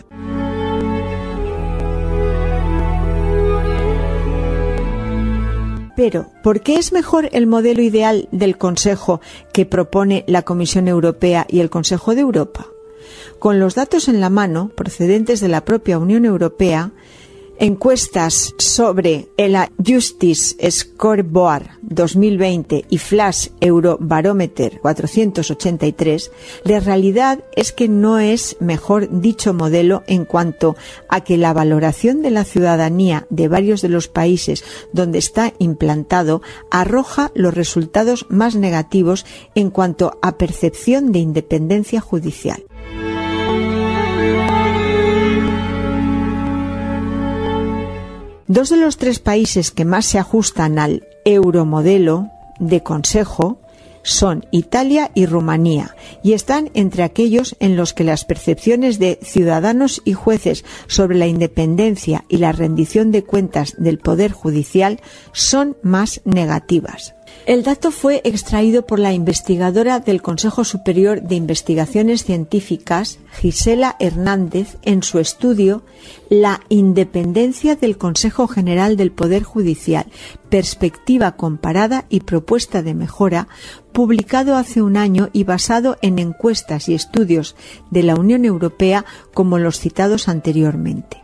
Pero, ¿por qué es mejor el modelo ideal del Consejo que propone la Comisión Europea y el Consejo de Europa? Con los datos en la mano, procedentes de la propia Unión Europea, encuestas sobre el Justice Scoreboard dos mil veinte y Flash Eurobarometer cuatrocientos ochenta y tres, la realidad es que no es mejor dicho modelo en cuanto a que la valoración de la ciudadanía de varios de los países donde está implantado arroja los resultados más negativos en cuanto a percepción de independencia judicial. Dos de los tres países que más se ajustan al euromodelo de Consejo son Italia y Rumanía, y están entre aquellos en los que las percepciones de ciudadanos y jueces sobre la independencia y la rendición de cuentas del Poder Judicial son más negativas. El dato fue extraído por la investigadora del Consejo Superior de Investigaciones Científicas, Gisela Hernández, en su estudio La independencia del Consejo General del Poder Judicial, perspectiva comparada y propuesta de mejora, publicado hace un año y basado en encuestas y estudios de la Unión Europea como los citados anteriormente.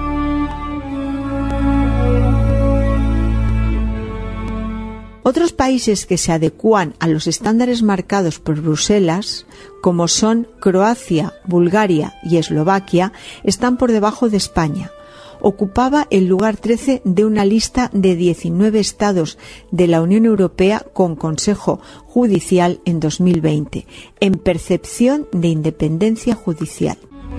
Otros países que se adecúan a los estándares marcados por Bruselas, como son Croacia, Bulgaria y Eslovaquia, están por debajo de España. Ocupaba el lugar trece de una lista de diecinueve estados de la Unión Europea con Consejo Judicial en dos mil veinte, en percepción de independencia judicial.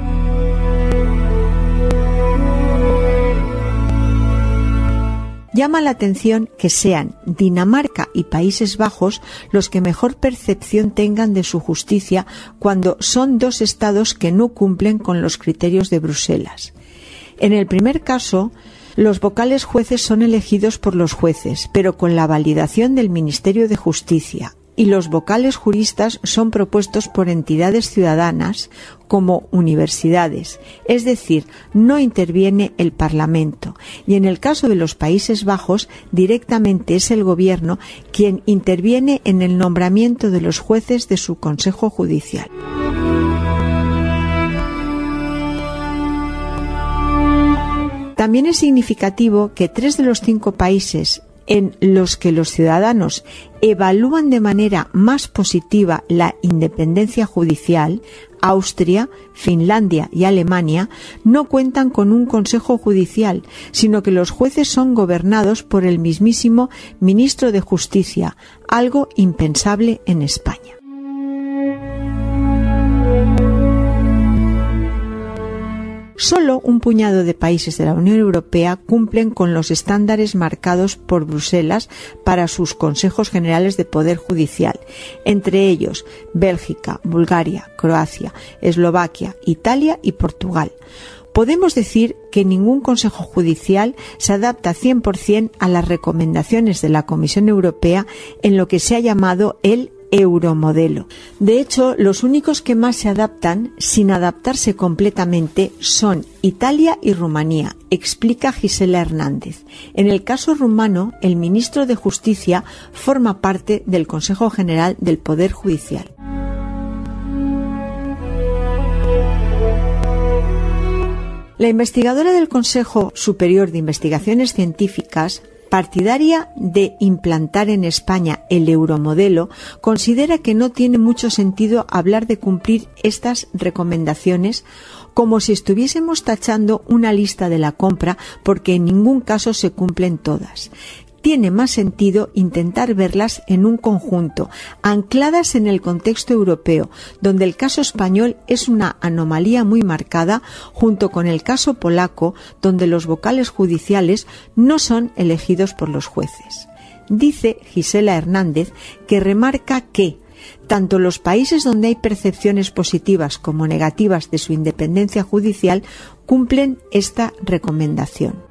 Llama la atención que sean Dinamarca y Países Bajos los que mejor percepción tengan de su justicia cuando son dos estados que no cumplen con los criterios de Bruselas. En el primer caso, los vocales jueces son elegidos por los jueces, pero con la validación del Ministerio de Justicia, y los vocales juristas son propuestos por entidades ciudadanas como universidades, es decir, no interviene el Parlamento, y en el caso de los Países Bajos directamente es el Gobierno quien interviene en el nombramiento de los jueces de su Consejo Judicial. También es significativo que tres de los cinco países en los que los ciudadanos evalúan de manera más positiva la independencia judicial, Austria, Finlandia y Alemania, no cuentan con un consejo judicial, sino que los jueces son gobernados por el mismísimo ministro de Justicia, algo impensable en España. Solo un puñado de países de la Unión Europea cumplen con los estándares marcados por Bruselas para sus consejos generales de poder judicial, entre ellos Bélgica, Bulgaria, Croacia, Eslovaquia, Italia y Portugal. Podemos decir que ningún consejo judicial se adapta cien por cien a las recomendaciones de la Comisión Europea en lo que se ha llamado el euromodelo. De hecho, los únicos que más se adaptan, sin adaptarse completamente, son Italia y Rumanía, explica Gisela Hernández. En el caso rumano, el ministro de Justicia forma parte del Consejo General del Poder Judicial. La investigadora del Consejo Superior de Investigaciones Científicas, partidaria de implantar en España el euromodelo, considera que no tiene mucho sentido hablar de cumplir estas recomendaciones como si estuviésemos tachando una lista de la compra, porque en ningún caso se cumplen todas. Tiene más sentido intentar verlas en un conjunto, ancladas en el contexto europeo, donde el caso español es una anomalía muy marcada, junto con el caso polaco, donde los vocales judiciales no son elegidos por los jueces. Dice Gisela Hernández que remarca que tanto los países donde hay percepciones positivas como negativas de su independencia judicial cumplen esta recomendación.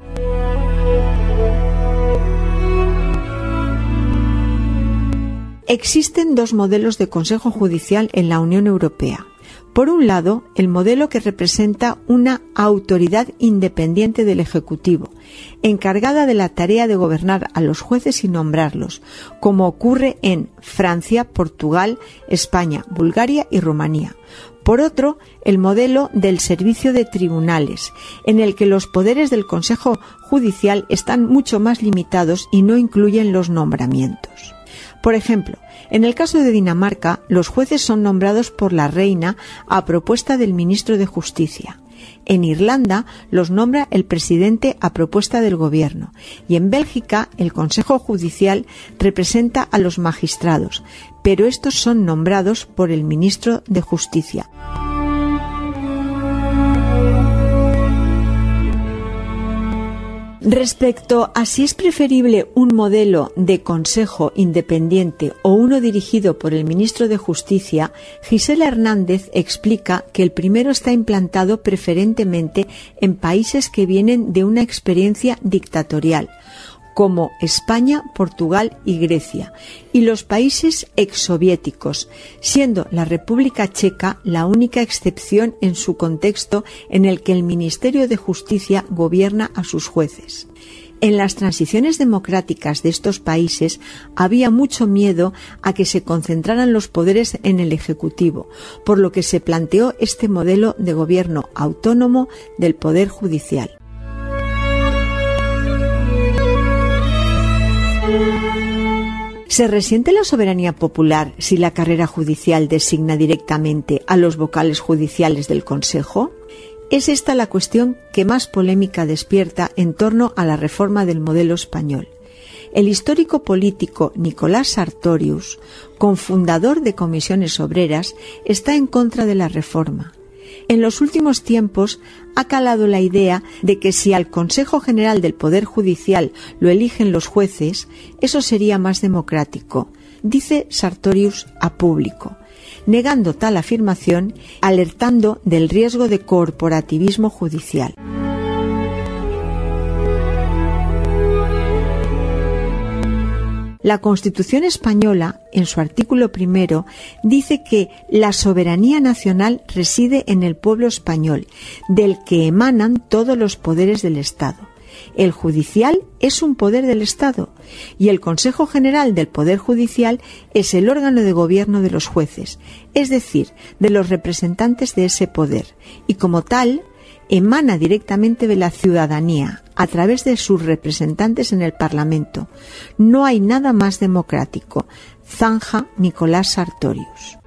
Existen dos modelos de Consejo Judicial en la Unión Europea. Por un lado, el modelo que representa una autoridad independiente del Ejecutivo, encargada de la tarea de gobernar a los jueces y nombrarlos, como ocurre en Francia, Portugal, España, Bulgaria y Rumanía. Por otro, el modelo del servicio de tribunales, en el que los poderes del Consejo Judicial están mucho más limitados y no incluyen los nombramientos. Por ejemplo, en el caso de Dinamarca, los jueces son nombrados por la reina a propuesta del ministro de Justicia. En Irlanda los nombra el presidente a propuesta del gobierno. Y en Bélgica el Consejo Judicial representa a los magistrados, pero estos son nombrados por el ministro de Justicia. Respecto a si es preferible un modelo de consejo independiente o uno dirigido por el ministro de Justicia, Gisela Hernández explica que el primero está implantado preferentemente en países que vienen de una experiencia dictatorial, como España, Portugal y Grecia, y los países exsoviéticos, siendo la República Checa la única excepción en su contexto en el que el Ministerio de Justicia gobierna a sus jueces. En las transiciones democráticas de estos países había mucho miedo a que se concentraran los poderes en el Ejecutivo, por lo que se planteó este modelo de gobierno autónomo del Poder Judicial. ¿Se resiente la soberanía popular si la carrera judicial designa directamente a los vocales judiciales del Consejo? Es esta la cuestión que más polémica despierta en torno a la reforma del modelo español. El histórico político Nicolás Sartorius, cofundador de Comisiones Obreras, está en contra de la reforma. En los últimos tiempos ha calado la idea de que si al Consejo General del Poder Judicial lo eligen los jueces, eso sería más democrático, dice Sartorius a Público, negando tal afirmación, alertando del riesgo de corporativismo judicial. La Constitución española, en su artículo primero, dice que la soberanía nacional reside en el pueblo español, del que emanan todos los poderes del Estado. El judicial es un poder del Estado y el Consejo General del Poder Judicial es el órgano de gobierno de los jueces, es decir, de los representantes de ese poder, y como tal, emana directamente de la ciudadanía, a través de sus representantes en el Parlamento. No hay nada más democrático, zanja Nicolás Sartorius.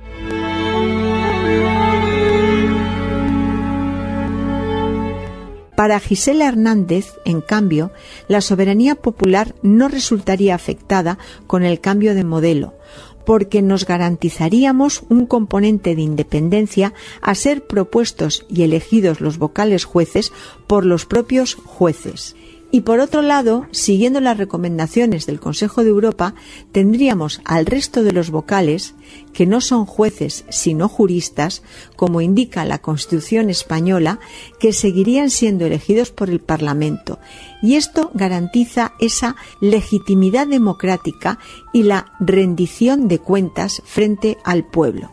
Para Gisela Hernández, en cambio, la soberanía popular no resultaría afectada con el cambio de modelo, porque nos garantizaríamos un componente de independencia a ser propuestos y elegidos los vocales jueces por los propios jueces. Y por otro lado, siguiendo las recomendaciones del Consejo de Europa, tendríamos al resto de los vocales, que no son jueces sino juristas, como indica la Constitución española, que seguirían siendo elegidos por el Parlamento. Y esto garantiza esa legitimidad democrática y la rendición de cuentas frente al pueblo.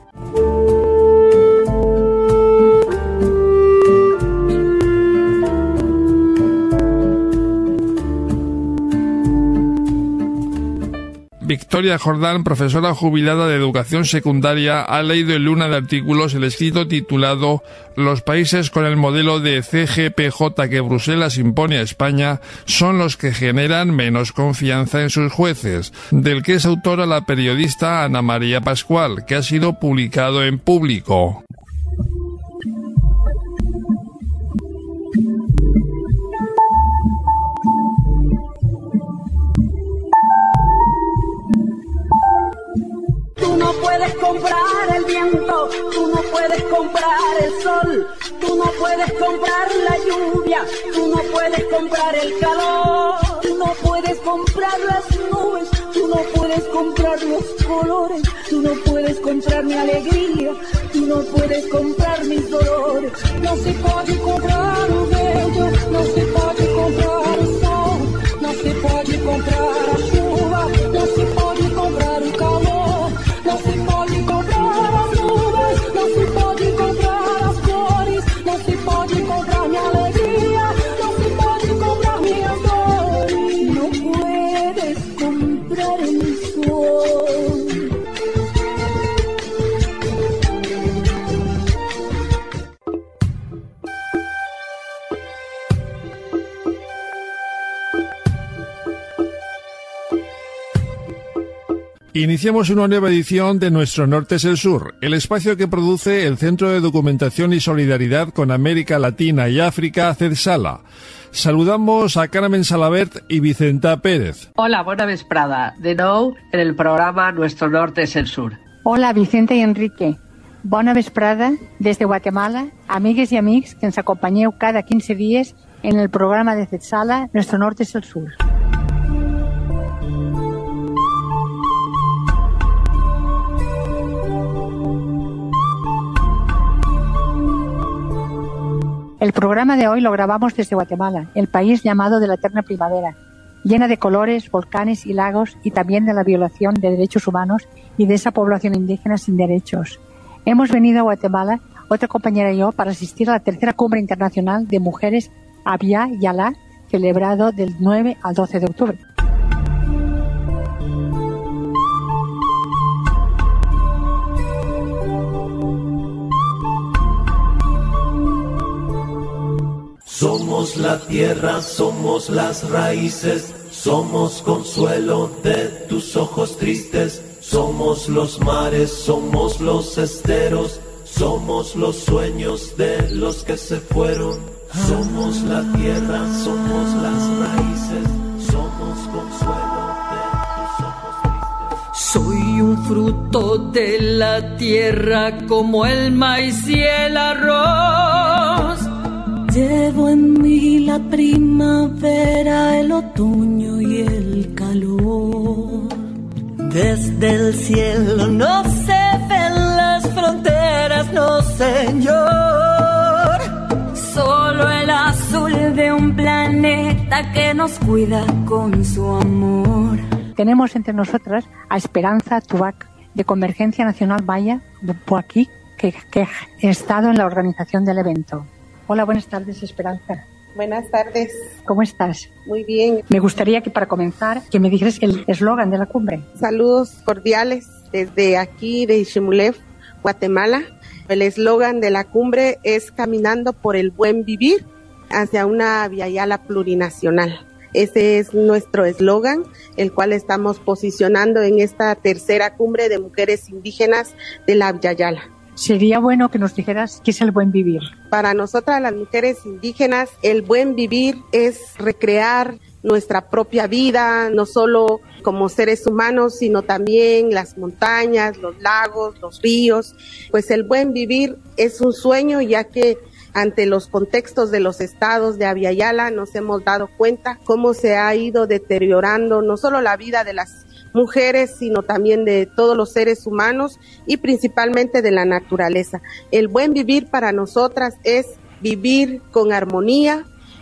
Victoria Jordán, profesora jubilada de educación secundaria, ha leído en Luna de Artículos el escrito titulado «Los países con el modelo de C G P J que Bruselas impone a España son los que generan menos confianza en sus jueces», del que es autora la periodista Ana María Pascual, que ha sido publicado en Público. Tú no puedes comprar el viento, tú no puedes comprar el sol, tú no puedes comprar la lluvia, tú no puedes comprar el calor, tú no puedes comprar las nubes, tú no puedes comprar los colores, tú no puedes comprar mi alegría, tú no puedes comprar mis dolores. No se puede comprar o bello, no se puede comprar o sol, no se puede comprar a chuva, no se puede comprar o calor. No se pode comprar as nuvens, não se pode comprar as cores, não se pode comprar minha alegria, não se pode comprar minhas dores. Não puedes comprar mi sol. Iniciamos una nueva edición de Nuestro Norte es el Sur, el espacio que produce el Centro de Documentación y Solidaridad con América Latina y África, CEDSALA. Saludamos a Carmen Salabert y Vicenta Pérez. Hola, bona vesprada. De nou en el programa Nuestro Norte es el Sur. Hola, Vicenta i Enrique. Bona vesprada des de Guatemala, amigues i amics que ens acompanyeu cada quinze dies en el programa de CEDSALA Nuestro Norte es el Sur. El programa de hoy lo grabamos desde Guatemala, el país llamado de la eterna primavera, llena de colores, volcanes y lagos, y también de la violación de derechos humanos y de esa población indígena sin derechos. Hemos venido a Guatemala, otra compañera y yo, para asistir a la tercera cumbre internacional de mujeres Abya y Alá, celebrado del nueve al doce de octubre. Somos la tierra, somos las raíces, somos consuelo de tus ojos tristes, somos los mares, somos los esteros, somos los sueños de los que se fueron. Somos la tierra, somos las raíces, somos consuelo de tus ojos tristes. Soy un fruto de la tierra como el maíz y el arroz. Llevo en mí la primavera, el otoño y el calor. Desde el cielo no se ven las fronteras, no señor. Solo el azul de un planeta que nos cuida con su amor. Tenemos entre nosotras a Esperanza Tubac, de Convergencia Nacional Maya, de Poaquí, que, que ha estado en la organización del evento. Hola, buenas tardes, Esperanza. Buenas tardes. ¿Cómo estás? Muy bien. Me gustaría que para comenzar, que me dijeras el eslogan de la cumbre. Saludos cordiales desde aquí de Ximulef, Guatemala. El eslogan de la cumbre es Caminando por el buen vivir hacia una Abya-Yala plurinacional. Ese es nuestro eslogan, el cual estamos posicionando en esta tercera cumbre de mujeres indígenas de la Abya-Yala. Sería bueno que nos dijeras qué es el buen vivir. Para nosotras las mujeres indígenas, el buen vivir es recrear nuestra propia vida, no solo como seres humanos, sino también las montañas, los lagos, los ríos. Pues el buen vivir es un sueño, ya que ante los contextos de los estados de Abya Yala nos hemos dado cuenta cómo se ha ido deteriorando no solo la vida de las mujeres, sino también de todos los seres humanos y principalmente de la naturaleza. El buen vivir para nosotras es vivir con armonía,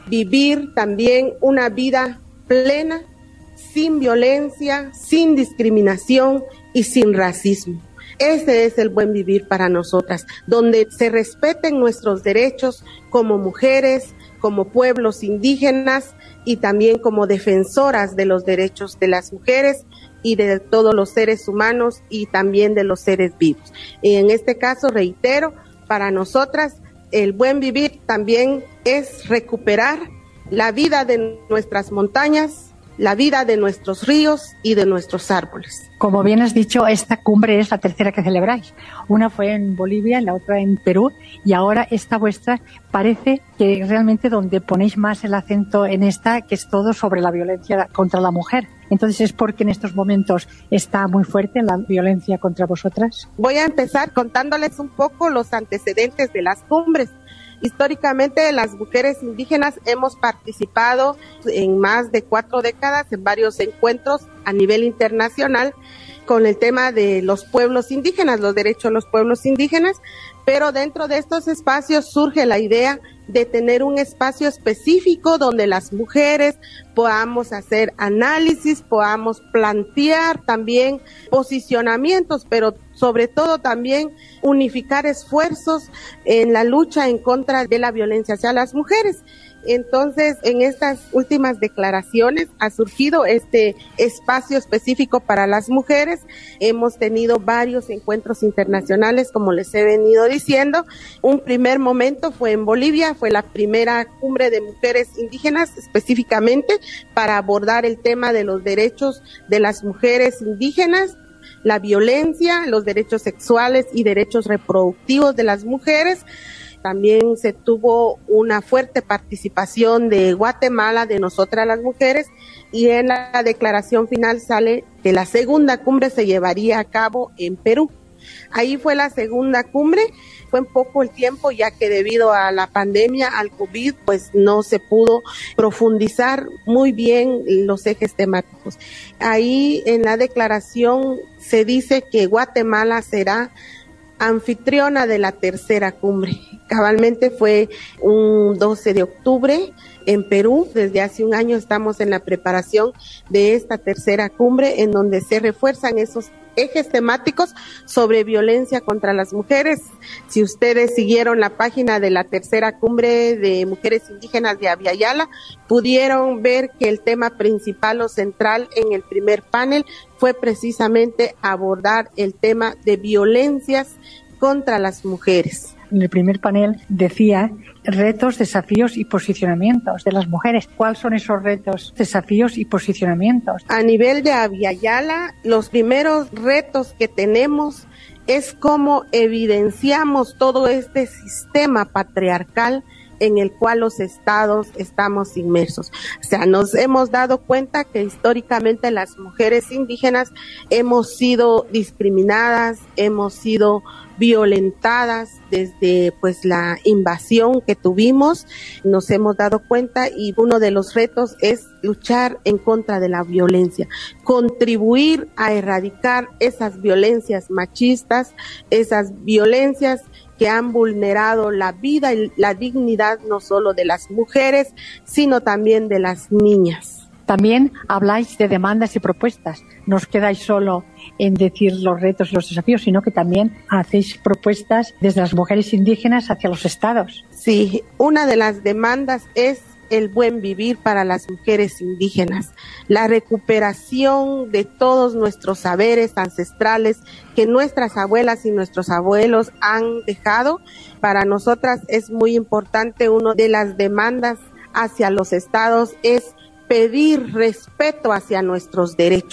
vivir también una vida plena, sin violencia, sin discriminación y sin racismo. Ese es el buen vivir para nosotras, donde se respeten nuestros derechos como mujeres, como pueblos indígenas y también como defensoras de los derechos de las mujeres y de todos los seres humanos y también de los seres vivos. Y en este caso, reitero, para nosotras el buen vivir también es recuperar la vida de nuestras montañas, la vida de nuestros ríos y de nuestros árboles. Como bien has dicho, esta cumbre es la tercera que celebráis. Una fue en Bolivia, la otra en Perú, y ahora esta vuestra parece que realmente donde ponéis más el acento en esta, que es todo sobre la violencia contra la mujer. Entonces, ¿es porque en estos momentos está muy fuerte la violencia contra vosotras? Voy a empezar contándoles un poco los antecedentes de las cumbres. Históricamente, las mujeres indígenas hemos participado en más de cuatro décadas en varios encuentros a nivel internacional con el tema de los pueblos indígenas, los derechos de los pueblos indígenas, pero dentro de estos espacios surge la idea de tener un espacio específico donde las mujeres podamos hacer análisis, podamos plantear también posicionamientos, pero sobre todo también unificar esfuerzos en la lucha en contra de la violencia hacia las mujeres. Entonces, en estas últimas declaraciones ha surgido este espacio específico para las mujeres. Hemos tenido varios encuentros internacionales, como les he venido diciendo. Un primer momento fue en Bolivia, fue la primera cumbre de mujeres indígenas específicamente para abordar el tema de los derechos de las mujeres indígenas, la violencia, los derechos sexuales y derechos reproductivos de las mujeres. También se tuvo una fuerte participación de Guatemala, de nosotras las mujeres, y en la declaración final sale que la segunda cumbre se llevaría a cabo en Perú. Ahí fue la segunda cumbre, fue en poco el tiempo, ya que debido a la pandemia, al COVID, pues no se pudo profundizar muy bien los ejes temáticos. Ahí en la declaración se dice que Guatemala será anfitriona de la tercera cumbre. Cabalmente fue un doce de octubre en Perú. Desde hace un año estamos en la preparación de esta tercera cumbre, en donde se refuerzan esos ejes temáticos sobre violencia contra las mujeres. Si ustedes siguieron la página de la tercera cumbre de mujeres indígenas de Abya Yala, pudieron ver que el tema principal o central en el primer panel fue precisamente abordar el tema de violencias contra las mujeres. En el primer panel decía retos, desafíos y posicionamientos de las mujeres. ¿Cuáles son esos retos, desafíos y posicionamientos? A nivel de Abya Yala, los primeros retos que tenemos es cómo evidenciamos todo este sistema patriarcal en el cual los estados estamos inmersos. O sea, nos hemos dado cuenta que históricamente las mujeres indígenas hemos sido discriminadas, hemos sido violentadas desde pues la invasión que tuvimos. Nos hemos dado cuenta y uno de los retos es luchar en contra de la violencia, contribuir a erradicar esas violencias machistas, esas violencias que han vulnerado la vida y la dignidad no solo de las mujeres, sino también de las niñas. También habláis de demandas y propuestas. No os quedáis solo en decir los retos y los desafíos, sino que también hacéis propuestas desde las mujeres indígenas hacia los estados. Sí, una de las demandas es el buen vivir para las mujeres indígenas, la recuperación de todos nuestros saberes ancestrales que nuestras abuelas y nuestros abuelos han dejado. Para nosotras es muy importante, una de las demandas hacia los estados es pedir respeto hacia nuestros derechos,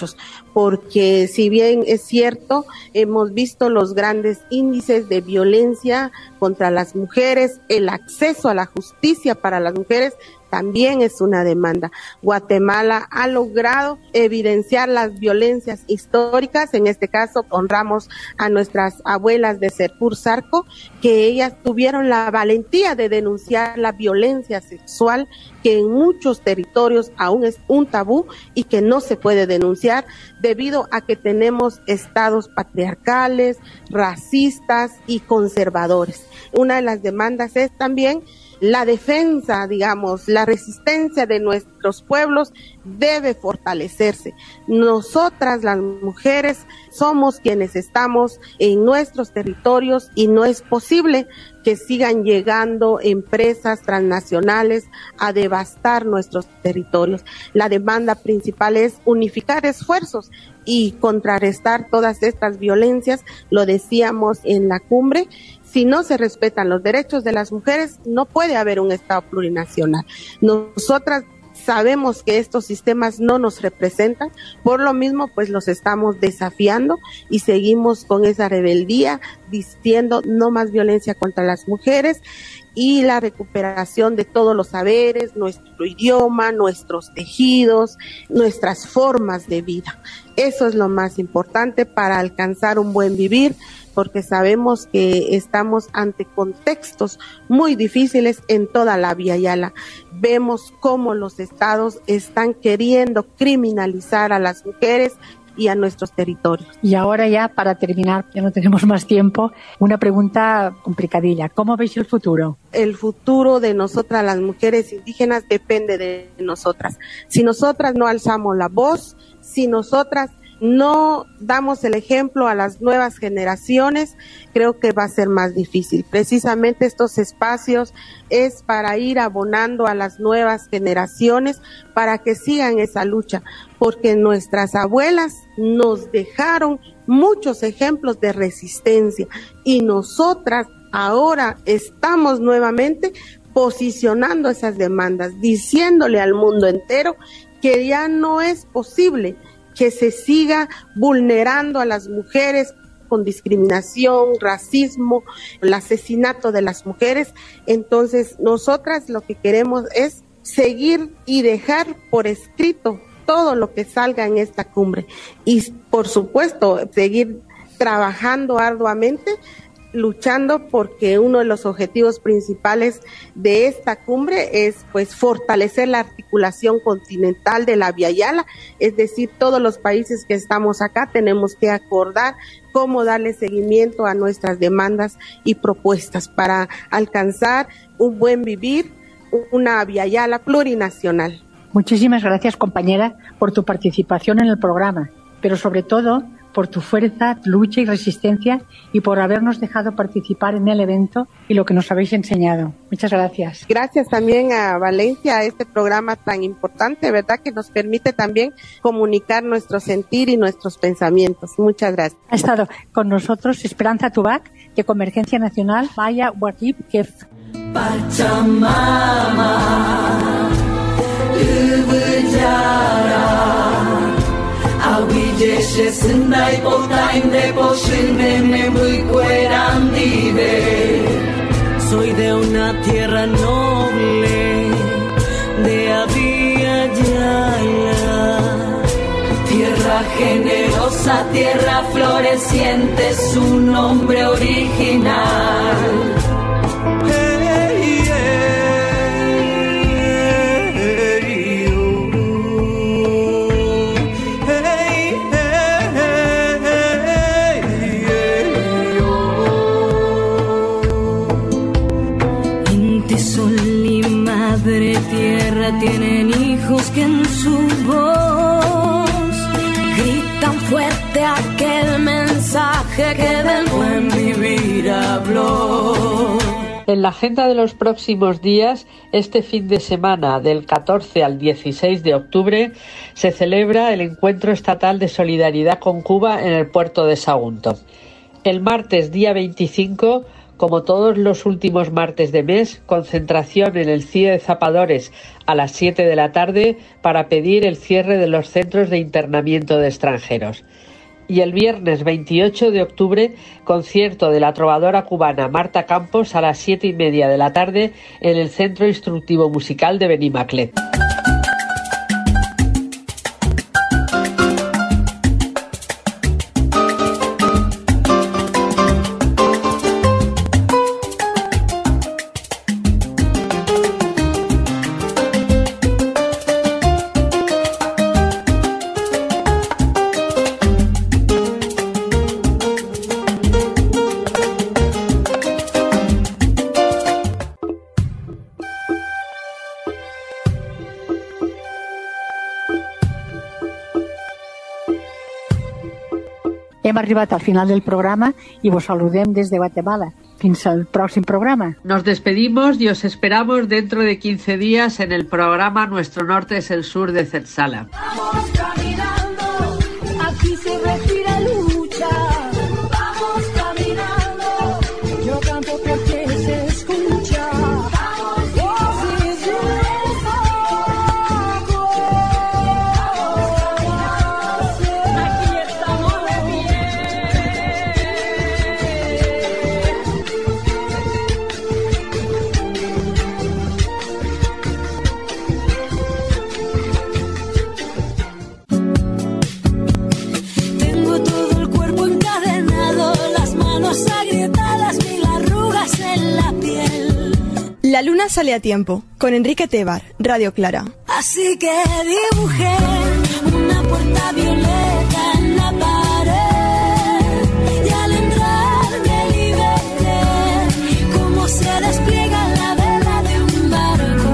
porque si bien es cierto, hemos visto los grandes índices de violencia contra las mujeres, el acceso a la justicia para las mujeres también es una demanda. Guatemala ha logrado evidenciar las violencias históricas. En este caso, honramos a nuestras abuelas de Serpur Zarco, que ellas tuvieron la valentía de denunciar la violencia sexual, que en muchos territorios aún es un tabú y que no se puede denunciar debido a que tenemos estados patriarcales, racistas y conservadores. Una de las demandas es también la defensa, digamos, la resistencia de nuestros pueblos debe fortalecerse. Nosotras, las mujeres, somos quienes estamos en nuestros territorios y no es posible que sigan llegando empresas transnacionales a devastar nuestros territorios. La demanda principal es unificar esfuerzos y contrarrestar todas estas violencias. Lo decíamos en la cumbre. Si no se respetan los derechos de las mujeres, no puede haber un Estado plurinacional. Nosotras sabemos que estos sistemas no nos representan, por lo mismo pues los estamos desafiando y seguimos con esa rebeldía diciendo no más violencia contra las mujeres y la recuperación de todos los saberes, nuestro idioma, nuestros tejidos, nuestras formas de vida. Eso es lo más importante para alcanzar un buen vivir, porque sabemos que estamos ante contextos muy difíciles en toda la Via Yala. Vemos cómo los estados están queriendo criminalizar a las mujeres y a nuestros territorios. Y ahora ya, para terminar, ya no tenemos más tiempo, una pregunta complicadilla. ¿Cómo veis el futuro? El futuro de nosotras, las mujeres indígenas, depende de nosotras. Si nosotras no alzamos la voz, si nosotras no damos el ejemplo a las nuevas generaciones, creo que va a ser más difícil. Precisamente estos espacios es para ir abonando a las nuevas generaciones para que sigan esa lucha, porque nuestras abuelas nos dejaron muchos ejemplos de resistencia y nosotras ahora estamos nuevamente posicionando esas demandas, diciéndole al mundo entero que ya no es posible que se siga vulnerando a las mujeres con discriminación, racismo, el asesinato de las mujeres. Entonces, nosotras lo que queremos es seguir y dejar por escrito todo lo que salga en esta cumbre y, por supuesto, seguir trabajando arduamente, luchando porque uno de los objetivos principales de esta cumbre es pues fortalecer la articulación continental de la Via Yala, es decir, todos los países que estamos acá tenemos que acordar cómo darle seguimiento a nuestras demandas y propuestas para alcanzar un buen vivir, una Via Yala plurinacional. Muchísimas gracias, compañera, por tu participación en el programa, pero sobre todo por tu fuerza, lucha y resistencia y por habernos dejado participar en el evento y lo que nos habéis enseñado. Muchas gracias. Gracias también a Valencia, a este programa tan importante, ¿verdad? Que nos permite también comunicar nuestro sentir y nuestros pensamientos. Muchas gracias. Ha estado con nosotros Esperanza Tubac, de Convergencia Nacional, Maya Wakib Kef. Pachamama, Awiyeshe sendai potain de poshilme me muy cuerandive. Soy de una tierra noble, de Avia Yala. Tierra generosa, tierra floreciente, su nombre original. Madre tierra tienen hijos que en su voz gritan fuerte aquel mensaje que del buen vivir habló. En la agenda de los próximos días, este fin de semana, del catorce al dieciséis de octubre, se celebra el Encuentro Estatal de Solidaridad con Cuba en el puerto de Sagunto. El martes, día veinticinco, Como todos los últimos martes de mes, concentración en el C I E de Zapadores a las siete de la tarde para pedir el cierre de los centros de internamiento de extranjeros. Y el viernes veintiocho de octubre, concierto de la trovadora cubana Marta Campos a las siete y media de la tarde en el Centro Instructivo Musical de Benimaclet. Hem arribat al final del programa y vos saludem desde Guatemala. Fins al próximo programa. Nos despedimos y os esperamos dentro de quince días en el programa Nuestro Norte es el Sur de Zetzala. Vamos caminando, aquí se respira lucha. Vamos caminando, yo canto porque se escucha. Vamos, sí, sí, aquí estamos de pie. Tengo todo el cuerpo encadenado, las manos agrietadas, mil arrugas en la piel. La luna sale a tiempo, con Enrique Tebar, Radio Clara. Así que dibujé una puerta violeta en la pared y al entrar me liberté cómo se despliega la vela de un barco.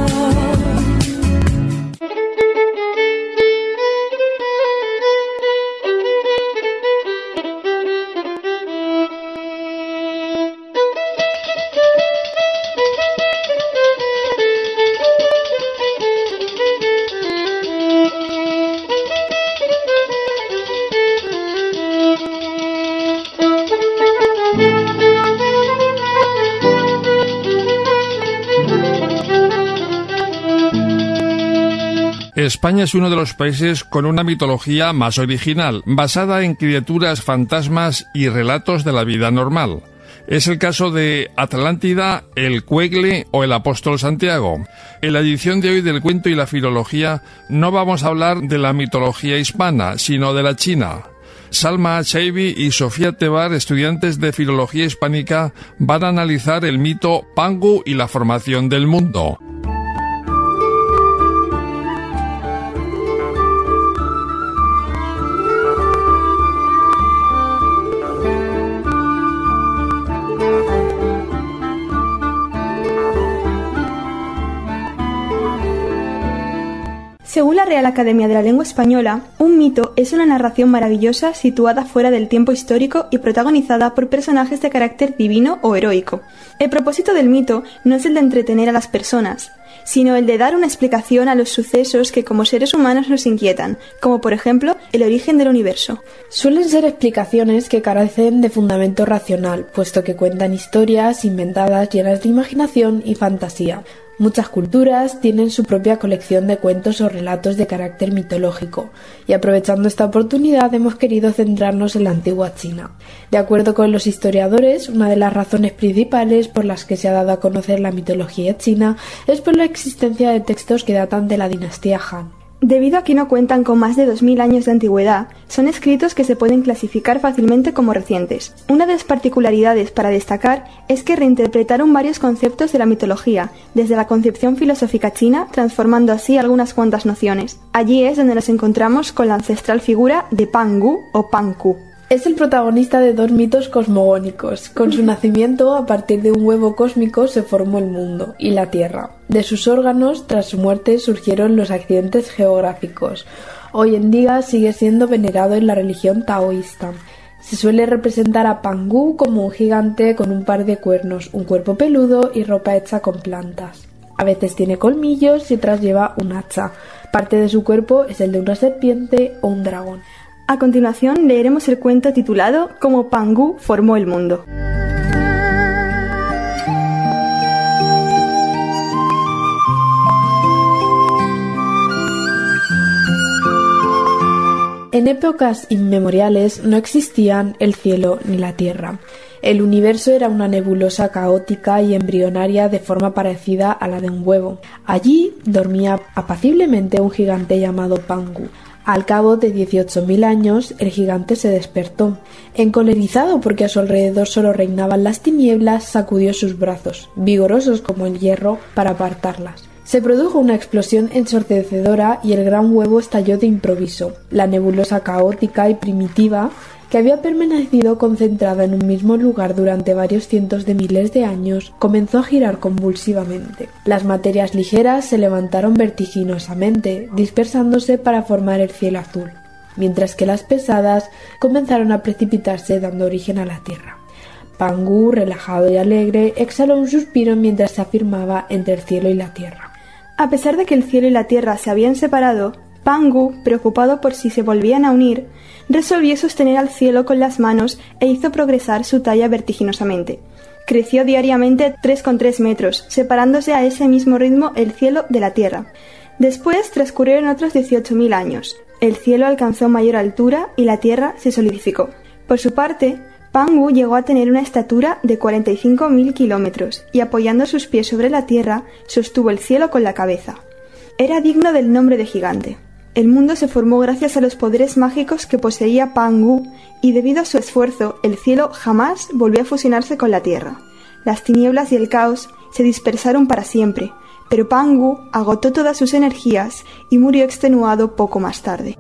España es uno de los países con una mitología más original, basada en criaturas fantasmas y relatos de la vida normal. Es el caso de Atlántida, el Cuegle o el Apóstol Santiago. En la edición de hoy del Cuento y la Filología no vamos a hablar de la mitología hispana, sino de la china. Salma Chaibi y Sofía Tebar, estudiantes de Filología Hispánica, van a analizar el mito Pangu y la formación del mundo. Según la Real Academia de la Lengua Española, un mito es una narración maravillosa situada fuera del tiempo histórico y protagonizada por personajes de carácter divino o heroico. El propósito del mito no es el de entretener a las personas, sino el de dar una explicación a los sucesos que como seres humanos nos inquietan, como por ejemplo el origen del universo. Suelen ser explicaciones que carecen de fundamento racional, puesto que cuentan historias inventadas llenas de imaginación y fantasía. Muchas culturas tienen su propia colección de cuentos o relatos de carácter mitológico, y aprovechando esta oportunidad hemos querido centrarnos en la antigua China. De acuerdo con los historiadores, una de las razones principales por las que se ha dado a conocer la mitología china es por la existencia de textos que datan de la dinastía Han. Debido a que no cuentan con más de dos mil años de antigüedad, son escritos que se pueden clasificar fácilmente como recientes. Una de las particularidades para destacar es que reinterpretaron varios conceptos de la mitología, desde la concepción filosófica china, transformando así algunas cuantas nociones. Allí es donde nos encontramos con la ancestral figura de Pangu o Panku. Es el protagonista de dos mitos cosmogónicos. Con su nacimiento, a partir de un huevo cósmico, se formó el mundo y la Tierra. De sus órganos, tras su muerte, surgieron los accidentes geográficos. Hoy en día sigue siendo venerado en la religión taoísta. Se suele representar a Pangu como un gigante con un par de cuernos, un cuerpo peludo y ropa hecha con plantas. A veces tiene colmillos y otras lleva un hacha. Parte de su cuerpo es el de una serpiente o un dragón. A continuación leeremos el cuento titulado Cómo Pangu formó el mundo. En épocas inmemoriales no existían el cielo ni la tierra. El universo era una nebulosa caótica y embrionaria de forma parecida a la de un huevo. Allí dormía apaciblemente un gigante llamado Pangu. Al cabo de dieciocho mil años, el gigante se despertó. Encolerizado porque a su alrededor solo reinaban las tinieblas, sacudió sus brazos, vigorosos como el hierro, para apartarlas. Se produjo una explosión ensordecedora y el gran huevo estalló de improviso. La nebulosa caótica y primitiva, que había permanecido concentrada en un mismo lugar durante varios cientos de miles de años, comenzó a girar convulsivamente. Las materias ligeras se levantaron vertiginosamente, dispersándose para formar el cielo azul, mientras que las pesadas comenzaron a precipitarse, dando origen a la Tierra. Pangu, relajado y alegre, exhaló un suspiro mientras se afirmaba entre el cielo y la Tierra. A pesar de que el cielo y la Tierra se habían separado, Pangu, preocupado por si se volvían a unir, resolvió sostener al cielo con las manos e hizo progresar su talla vertiginosamente. Creció diariamente tres coma tres metros, separándose a ese mismo ritmo el cielo de la tierra. Después transcurrieron otros dieciocho mil años. El cielo alcanzó mayor altura y la tierra se solidificó. Por su parte, Pangu llegó a tener una estatura de cuarenta y cinco mil kilómetros y, apoyando sus pies sobre la tierra, sostuvo el cielo con la cabeza. Era digno del nombre de gigante. El mundo se formó gracias a los poderes mágicos que poseía Pangu, y debido a su esfuerzo, el cielo jamás volvió a fusionarse con la tierra. Las tinieblas y el caos se dispersaron para siempre, pero Pangu agotó todas sus energías y murió extenuado poco más tarde.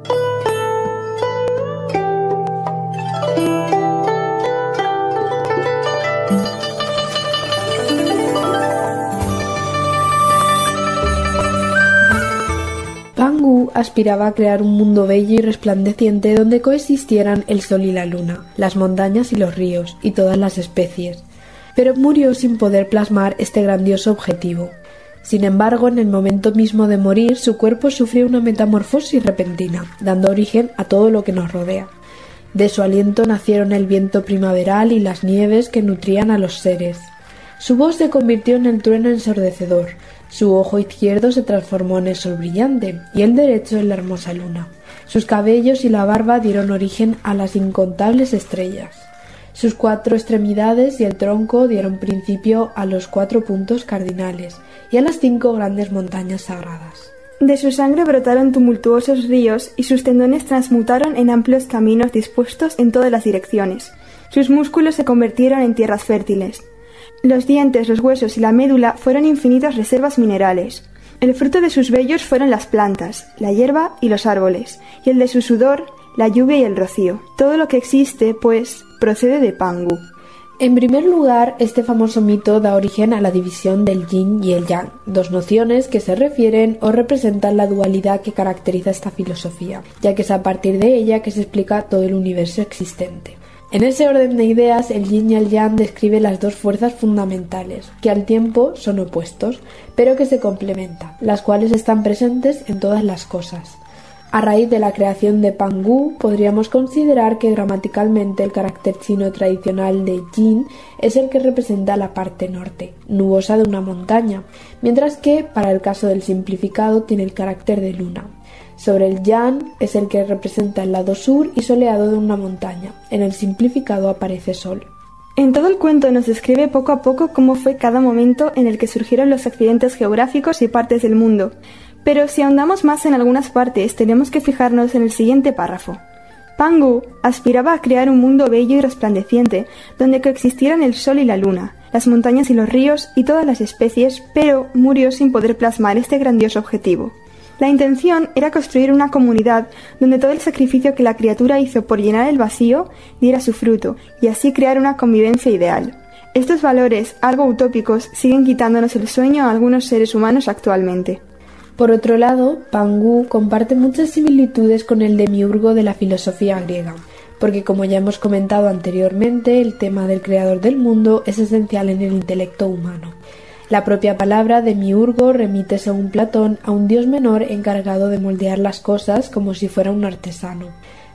Pangu aspiraba a crear un mundo bello y resplandeciente donde coexistieran el sol y la luna, las montañas y los ríos, y todas las especies. Pero murió sin poder plasmar este grandioso objetivo. Sin embargo, en el momento mismo de morir, su cuerpo sufrió una metamorfosis repentina, dando origen a todo lo que nos rodea. De su aliento nacieron el viento primaveral y las nieves que nutrían a los seres. Su voz se convirtió en el trueno ensordecedor. Su ojo izquierdo se transformó en el sol brillante y el derecho en la hermosa luna. Sus cabellos y la barba dieron origen a las incontables estrellas. Sus cuatro extremidades y el tronco dieron principio a los cuatro puntos cardinales y a las cinco grandes montañas sagradas. De su sangre brotaron tumultuosos ríos y sus tendones transmutaron en amplios caminos dispuestos en todas las direcciones. Sus músculos se convirtieron en tierras fértiles. Los dientes, los huesos y la médula fueron infinitas reservas minerales. El fruto de sus vellos fueron las plantas, la hierba y los árboles, y el de su sudor, la lluvia y el rocío. Todo lo que existe, pues, procede de Pangu. En primer lugar, este famoso mito da origen a la división del yin y el yang, dos nociones que se refieren o representan la dualidad que caracteriza esta filosofía, ya que es a partir de ella que se explica todo el universo existente. En ese orden de ideas, el yin y el yang describe las dos fuerzas fundamentales, que al tiempo son opuestos, pero que se complementan, las cuales están presentes en todas las cosas. A raíz de la creación de Pangu, podríamos considerar que gramaticalmente el carácter chino tradicional de yin es el que representa la parte norte, nubosa de una montaña, mientras que, para el caso del simplificado, tiene el carácter de luna. Sobre el yang es el que representa el lado sur y soleado de una montaña. En el simplificado aparece sol. En todo el cuento nos describe poco a poco cómo fue cada momento en el que surgieron los accidentes geográficos y partes del mundo. Pero si ahondamos más en algunas partes, tenemos que fijarnos en el siguiente párrafo. Pangu aspiraba a crear un mundo bello y resplandeciente, donde coexistieran el sol y la luna, las montañas y los ríos y todas las especies, pero murió sin poder plasmar este grandioso objetivo. La intención era construir una comunidad donde todo el sacrificio que la criatura hizo por llenar el vacío diera su fruto, y así crear una convivencia ideal. Estos valores, algo utópicos, siguen quitándonos el sueño a algunos seres humanos actualmente. Por otro lado, Pangu comparte muchas similitudes con el demiurgo de la filosofía griega, porque como ya hemos comentado anteriormente, el tema del creador del mundo es esencial en el intelecto humano. La propia palabra demiurgo remite, según Platón, a un dios menor encargado de moldear las cosas como si fuera un artesano.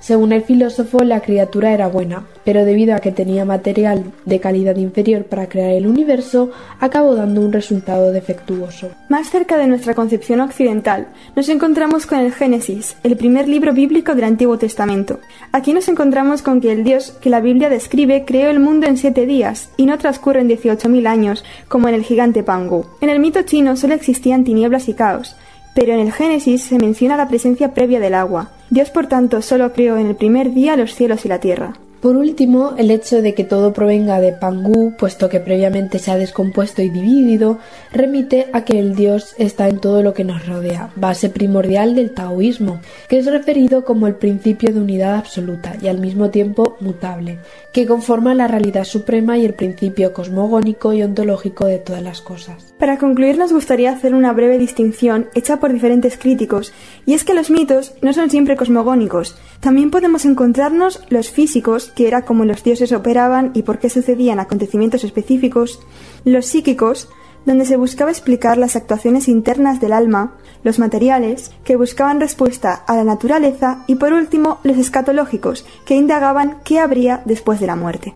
Según el filósofo, la criatura era buena, pero debido a que tenía material de calidad inferior para crear el universo, acabó dando un resultado defectuoso. Más cerca de nuestra concepción occidental, nos encontramos con el Génesis, el primer libro bíblico del Antiguo Testamento. Aquí nos encontramos con que el Dios que la Biblia describe creó el mundo en siete días, y no transcurren dieciocho mil años, como en el gigante Pangu. En el mito chino solo existían tinieblas y caos, pero en el Génesis se menciona la presencia previa del agua. Dios, por tanto, solo creó en el primer día los cielos y la tierra. Por último, el hecho de que todo provenga de Pangu, puesto que previamente se ha descompuesto y dividido, remite a que el Dios está en todo lo que nos rodea, base primordial del taoísmo, que es referido como el principio de unidad absoluta y al mismo tiempo mutable, que conforma la realidad suprema y el principio cosmogónico y ontológico de todas las cosas. Para concluir, nos gustaría hacer una breve distinción hecha por diferentes críticos, y es que los mitos no son siempre cosmogónicos. También podemos encontrarnos los físicos, que era como los dioses operaban y por qué sucedían acontecimientos específicos, los psíquicos, donde se buscaba explicar las actuaciones internas del alma, los materiales, que buscaban respuesta a la naturaleza, y por último, los escatológicos, que indagaban qué habría después de la muerte.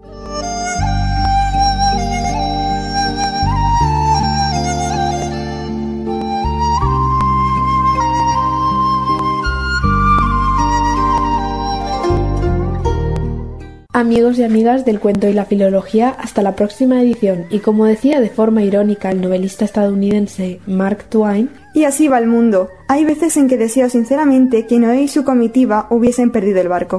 Amigos y amigas del cuento y la filología, hasta la próxima edición. Y como decía de forma irónica el novelista estadounidense Mark Twain, y así va el mundo. Hay veces en que deseo sinceramente que Noé y su comitiva hubiesen perdido el barco.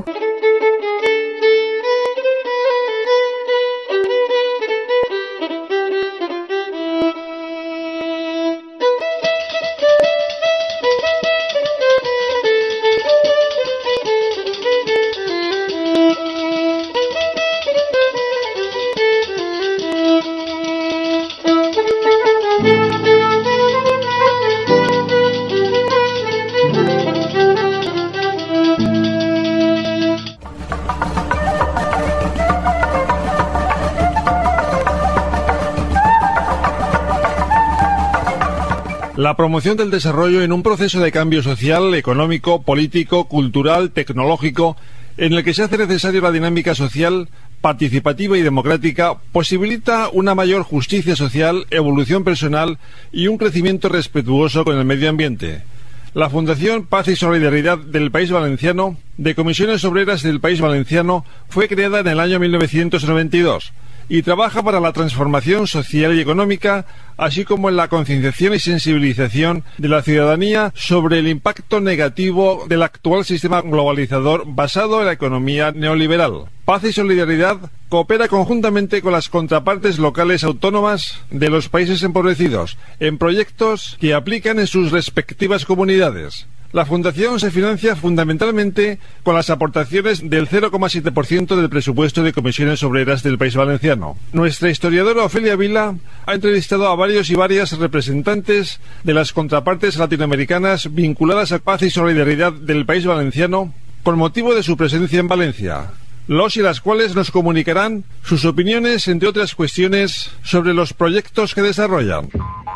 La promoción del desarrollo en un proceso de cambio social, económico, político, cultural, tecnológico, en el que se hace necesaria la dinámica social, participativa y democrática, posibilita una mayor justicia social, evolución personal y un crecimiento respetuoso con el medio ambiente. La Fundación Paz y Solidaridad del País Valenciano, de Comisiones Obreras del País Valenciano, fue creada en el año mil novecientos noventa y dos y trabaja para la transformación social y económica, así como en la concienciación y sensibilización de la ciudadanía sobre el impacto negativo del actual sistema globalizador basado en la economía neoliberal. Paz y Solidaridad coopera conjuntamente con las contrapartes locales autónomas de los países empobrecidos en proyectos que aplican en sus respectivas comunidades. La Fundación se financia fundamentalmente con las aportaciones del cero coma siete por ciento del presupuesto de Comisiones Obreras del País Valenciano. Nuestra historiadora Ofelia Vila ha entrevistado a varios y varias representantes de las contrapartes latinoamericanas vinculadas a Paz y Solidaridad del País Valenciano con motivo de su presencia en Valencia, los y las cuales nos comunicarán sus opiniones, entre otras cuestiones, sobre los proyectos que desarrollan.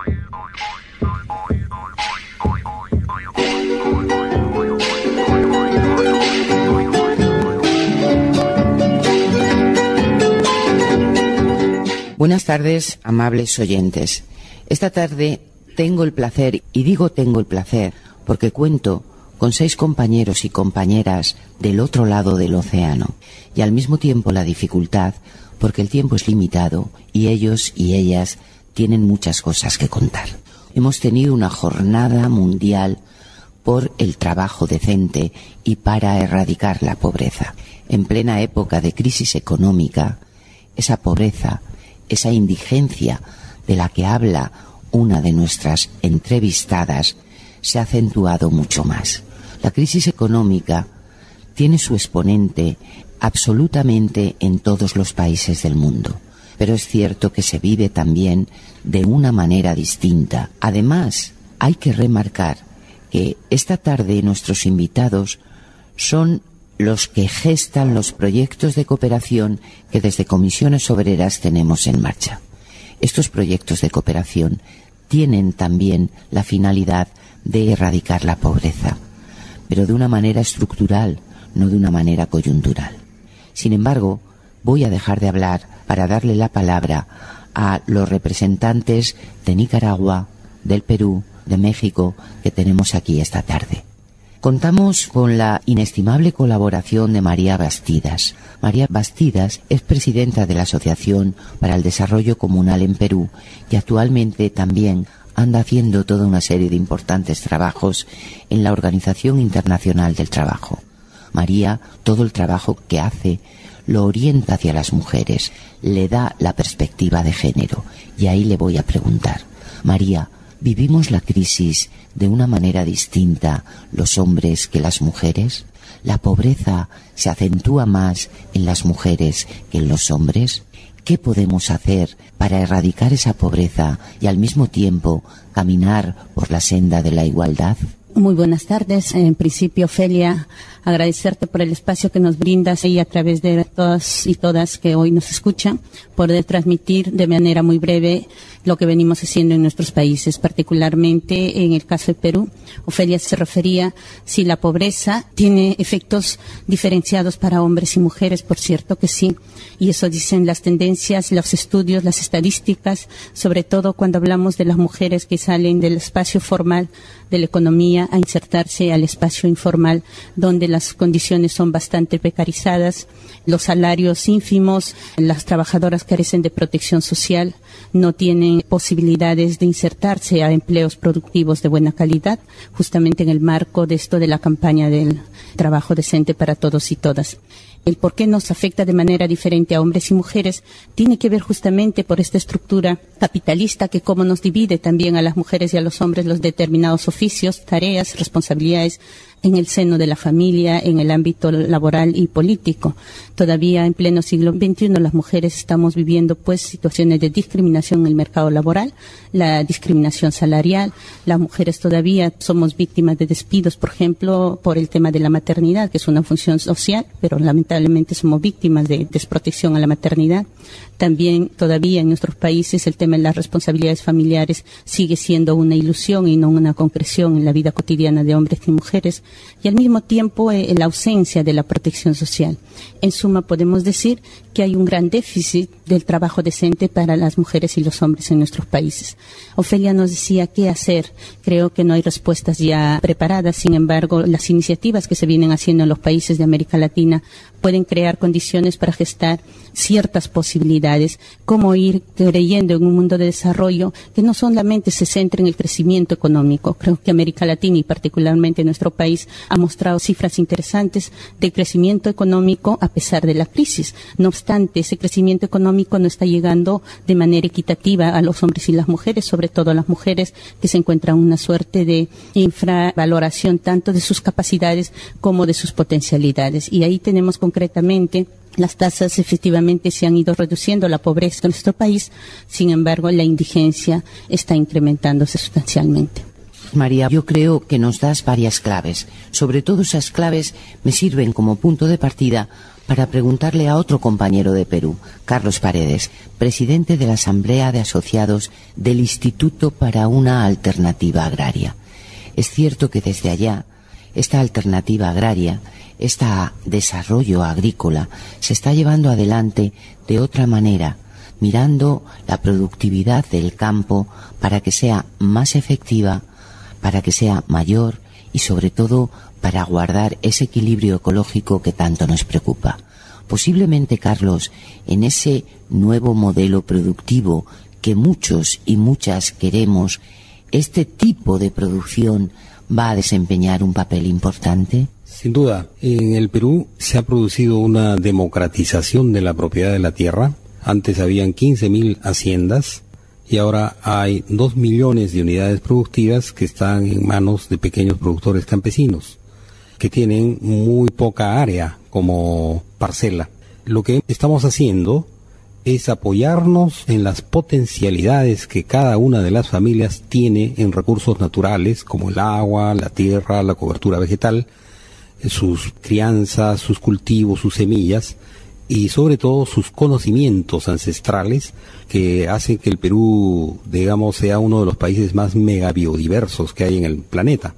Buenas tardes, amables oyentes. Esta tarde tengo el placer, y digo tengo el placer, porque cuento con seis compañeros y compañeras del otro lado del océano, y al mismo tiempo la dificultad, porque el tiempo es limitado y ellos y ellas tienen muchas cosas que contar. Hemos tenido una jornada mundial por el trabajo decente y para erradicar la pobreza. En plena época de crisis económica, esa pobreza, esa indigencia de la que habla una de nuestras entrevistadas, se ha acentuado mucho más. La crisis económica tiene su exponente absolutamente en todos los países del mundo, pero es cierto que se vive también de una manera distinta. Además, hay que remarcar que esta tarde nuestros invitados son los que gestan los proyectos de cooperación que desde Comisiones Obreras tenemos en marcha. Estos proyectos de cooperación tienen también la finalidad de erradicar la pobreza, pero de una manera estructural, no de una manera coyuntural. Sin embargo, voy a dejar de hablar para darle la palabra a los representantes de Nicaragua, del Perú, de México, que tenemos aquí esta tarde. Contamos con la inestimable colaboración de María Bastidas. María Bastidas es presidenta de la Asociación para el Desarrollo Comunal en Perú y actualmente también anda haciendo toda una serie de importantes trabajos en la Organización Internacional del Trabajo. María, todo el trabajo que hace, lo orienta hacia las mujeres, le da la perspectiva de género. Y ahí le voy a preguntar, María, ¿vivimos la crisis de una manera distinta los hombres que las mujeres? ¿La pobreza se acentúa más en las mujeres que en los hombres? ¿Qué podemos hacer para erradicar esa pobreza y al mismo tiempo caminar por la senda de la igualdad? Muy buenas tardes. En principio, Ofelia, agradecerte por el espacio que nos brindas y a través de todas y todas que hoy nos escuchan, poder transmitir de manera muy breve lo que venimos haciendo en nuestros países, particularmente en el caso de Perú. Ofelia se refería si la pobreza tiene efectos diferenciados para hombres y mujeres, por cierto que sí, y eso dicen las tendencias, los estudios, las estadísticas, sobre todo cuando hablamos de las mujeres que salen del espacio formal de la economía a insertarse al espacio informal, donde las condiciones son bastante precarizadas, los salarios ínfimos, las trabajadoras carecen de protección social, no tienen posibilidades de insertarse a empleos productivos de buena calidad, justamente en el marco de esto de la campaña del trabajo decente para todos y todas. El por qué nos afecta de manera diferente a hombres y mujeres tiene que ver justamente por esta estructura capitalista que como nos divide también a las mujeres y a los hombres los determinados oficios, tareas, responsabilidades en el seno de la familia, en el ámbito laboral y político. Todavía en pleno siglo veintiuno las mujeres estamos viviendo pues situaciones de discriminación en el mercado laboral, la discriminación salarial, las mujeres todavía somos víctimas de despidos, por ejemplo, por el tema de la maternidad, que es una función social, pero lamentablemente somos víctimas de desprotección a la maternidad. También todavía en nuestros países el tema de las responsabilidades familiares sigue siendo una ilusión y no una concreción en la vida cotidiana de hombres y mujeres, y al mismo tiempo eh, la ausencia de la protección social. En suma, podemos decir que hay un gran déficit del trabajo decente para las mujeres y los hombres en nuestros países. Ofelia nos decía qué hacer. Creo que no hay respuestas ya preparadas. Sin embargo, las iniciativas que se vienen haciendo en los países de América Latina pueden crear condiciones para gestar ciertas posibilidades, como ir creyendo en un mundo de desarrollo que no solamente se centre en el crecimiento económico. Creo que América Latina y particularmente nuestro país ha mostrado cifras interesantes de crecimiento económico a pesar de la crisis. No obstante, ese crecimiento económico no está llegando de manera equitativa a los hombres y las mujeres, sobre todo a las mujeres que se encuentran en una suerte de infravaloración tanto de sus capacidades como de sus potencialidades. Y ahí tenemos concretamente las tasas efectivamente se han ido reduciendo, la pobreza en nuestro país, sin embargo la indigencia está incrementándose sustancialmente. María, yo creo que nos das varias claves. Sobre todo esas claves me sirven como punto de partida para preguntarle a otro compañero de Perú, Carlos Paredes, presidente de la Asamblea de Asociados del Instituto para una Alternativa Agraria. Es cierto que desde allá, esta alternativa agraria, este desarrollo agrícola, se está llevando adelante de otra manera, mirando la productividad del campo para que sea más efectiva, para que sea mayor y sobre todo para guardar ese equilibrio ecológico que tanto nos preocupa. Posiblemente, Carlos, en ese nuevo modelo productivo que muchos y muchas queremos, ¿este tipo de producción va a desempeñar un papel importante? Sin duda, en el Perú se ha producido una democratización de la propiedad de la tierra. Antes habían quince mil haciendas y ahora hay dos millones de unidades productivas que están en manos de pequeños productores campesinos, que tienen muy poca área como parcela. Lo que estamos haciendo es apoyarnos en las potencialidades que cada una de las familias tiene en recursos naturales, como el agua, la tierra, la cobertura vegetal, sus crianzas, sus cultivos, sus semillas y sobre todo sus conocimientos ancestrales que hacen que el Perú, digamos, sea uno de los países más megabiodiversos que hay en el planeta.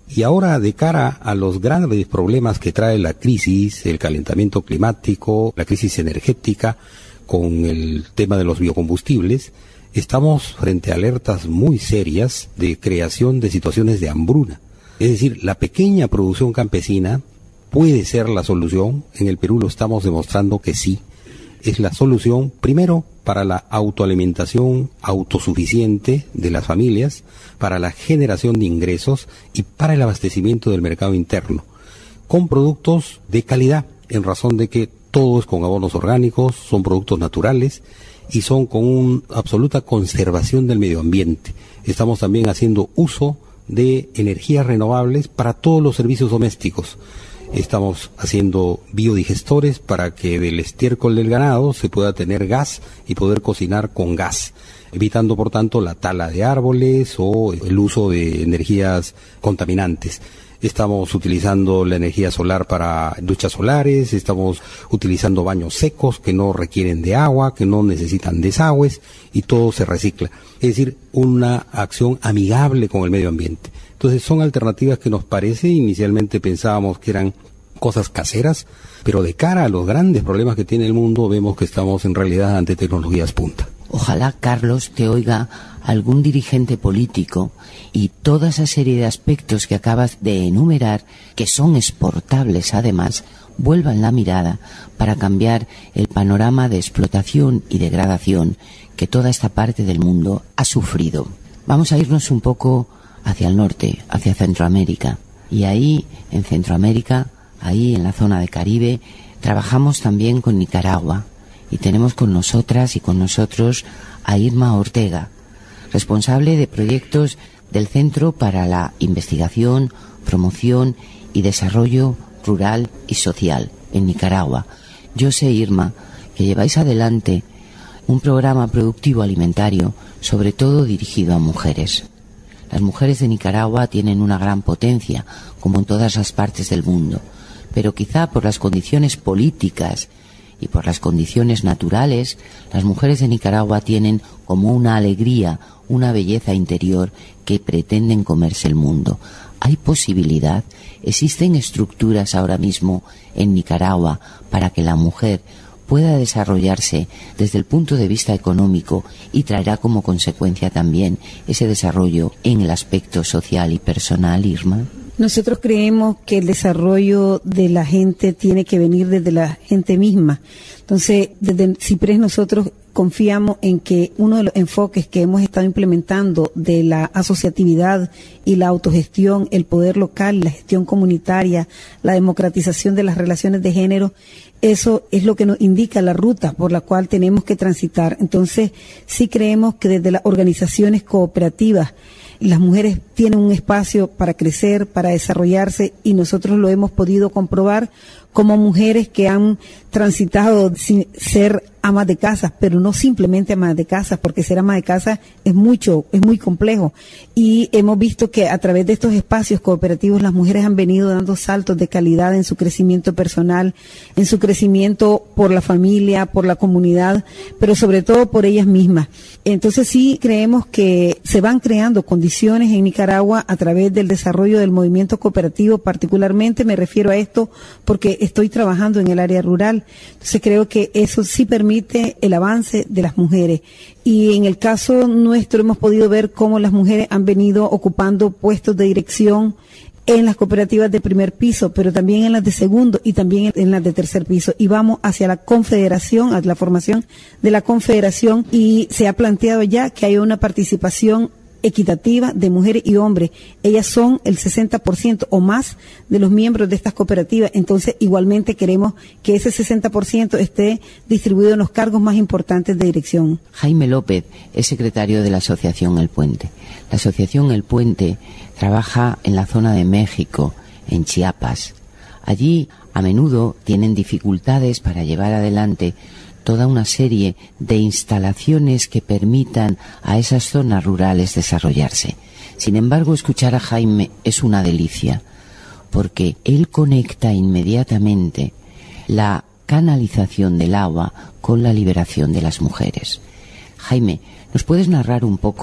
Y ahora, de cara a los grandes problemas que trae la crisis, el calentamiento climático, la crisis energética, con el tema de los biocombustibles, estamos frente a alertas muy serias de creación de situaciones de hambruna. Es decir, la pequeña producción campesina puede ser la solución. En el Perú lo estamos demostrando que sí. Es la solución, primero, para la autoalimentación autosuficiente de las familias, para la generación de ingresos y para el abastecimiento del mercado interno, con productos de calidad, en razón de que todo es con abonos orgánicos, son productos naturales y son con una absoluta conservación del medio ambiente. Estamos también haciendo uso de energías renovables para todos los servicios domésticos. Estamos haciendo biodigestores para que del estiércol del ganado se pueda tener gas y poder cocinar con gas, evitando por tanto la tala de árboles o el uso de energías contaminantes. Estamos utilizando la energía solar para duchas solares, estamos utilizando baños secos que no requieren de agua, que no necesitan desagües y todo se recicla. Es decir, una acción amigable con el medio ambiente. Entonces son alternativas que nos parece, inicialmente pensábamos que eran cosas caseras, pero de cara a los grandes problemas que tiene el mundo vemos que estamos en realidad ante tecnologías punta. Ojalá, Carlos, te oiga algún dirigente político y toda esa serie de aspectos que acabas de enumerar, que son exportables además, vuelvan la mirada para cambiar el panorama de explotación y degradación que toda esta parte del mundo ha sufrido. Vamos a irnos un poco hacia el norte, hacia Centroamérica. Y ahí, en Centroamérica, ahí en la zona de Caribe, trabajamos también con Nicaragua. Y tenemos con nosotras y con nosotros a Irma Ortega, responsable de proyectos del Centro para la Investigación, Promoción y Desarrollo Rural y Social en Nicaragua. Yo sé, Irma, que lleváis adelante un programa productivo alimentario, sobre todo dirigido a mujeres. Las mujeres de Nicaragua tienen una gran potencia, como en todas las partes del mundo, pero quizá por las condiciones políticas y por las condiciones naturales, las mujeres de Nicaragua tienen como una alegría, una belleza interior que pretenden comerse el mundo. ¿Hay posibilidad? ¿Existen estructuras ahora mismo en Nicaragua para que la mujer pueda desarrollarse desde el punto de vista económico y traerá como consecuencia también ese desarrollo en el aspecto social y personal, Irma? Nosotros creemos que el desarrollo de la gente tiene que venir desde la gente misma. Entonces, desde CIPRES nosotros confiamos en que uno de los enfoques que hemos estado implementando de la asociatividad y la autogestión, el poder local, la gestión comunitaria, la democratización de las relaciones de género, eso es lo que nos indica la ruta por la cual tenemos que transitar. Entonces, sí creemos que desde las organizaciones cooperativas las mujeres tienen un espacio para crecer, para desarrollarse, y nosotros lo hemos podido comprobar como mujeres que han transitado sin ser amas de casa, pero no simplemente amas de casa, porque ser ama de casa es mucho, es muy complejo. Y hemos visto que a través de estos espacios cooperativos las mujeres han venido dando saltos de calidad en su crecimiento personal, en su crecimiento por la familia, por la comunidad, pero sobre todo por ellas mismas. Entonces sí creemos que se van creando condiciones en Nicaragua a través del desarrollo del movimiento cooperativo, particularmente me refiero a esto porque estoy trabajando en el área rural. Entonces creo que eso sí permite el avance de las mujeres. Y en el caso nuestro hemos podido ver cómo las mujeres han venido ocupando puestos de dirección en las cooperativas de primer piso, pero también en las de segundo y también en las de tercer piso. Y vamos hacia la confederación, a la formación de la confederación, y se ha planteado ya que haya una participación equitativa de mujeres y hombres. Ellas son el sesenta por ciento o más de los miembros de estas cooperativas. Entonces, igualmente queremos que ese sesenta por ciento esté distribuido en los cargos más importantes de dirección. Jaime López es secretario de la Asociación El Puente. La Asociación El Puente trabaja en la zona de México, en Chiapas. Allí, a menudo, tienen dificultades para llevar adelante toda una serie de instalaciones que permitan a esas zonas rurales desarrollarse. Sin embargo, escuchar a Jaime es una delicia, porque él conecta inmediatamente la canalización del agua con la liberación de las mujeres. Jaime, ¿nos puedes narrar un poco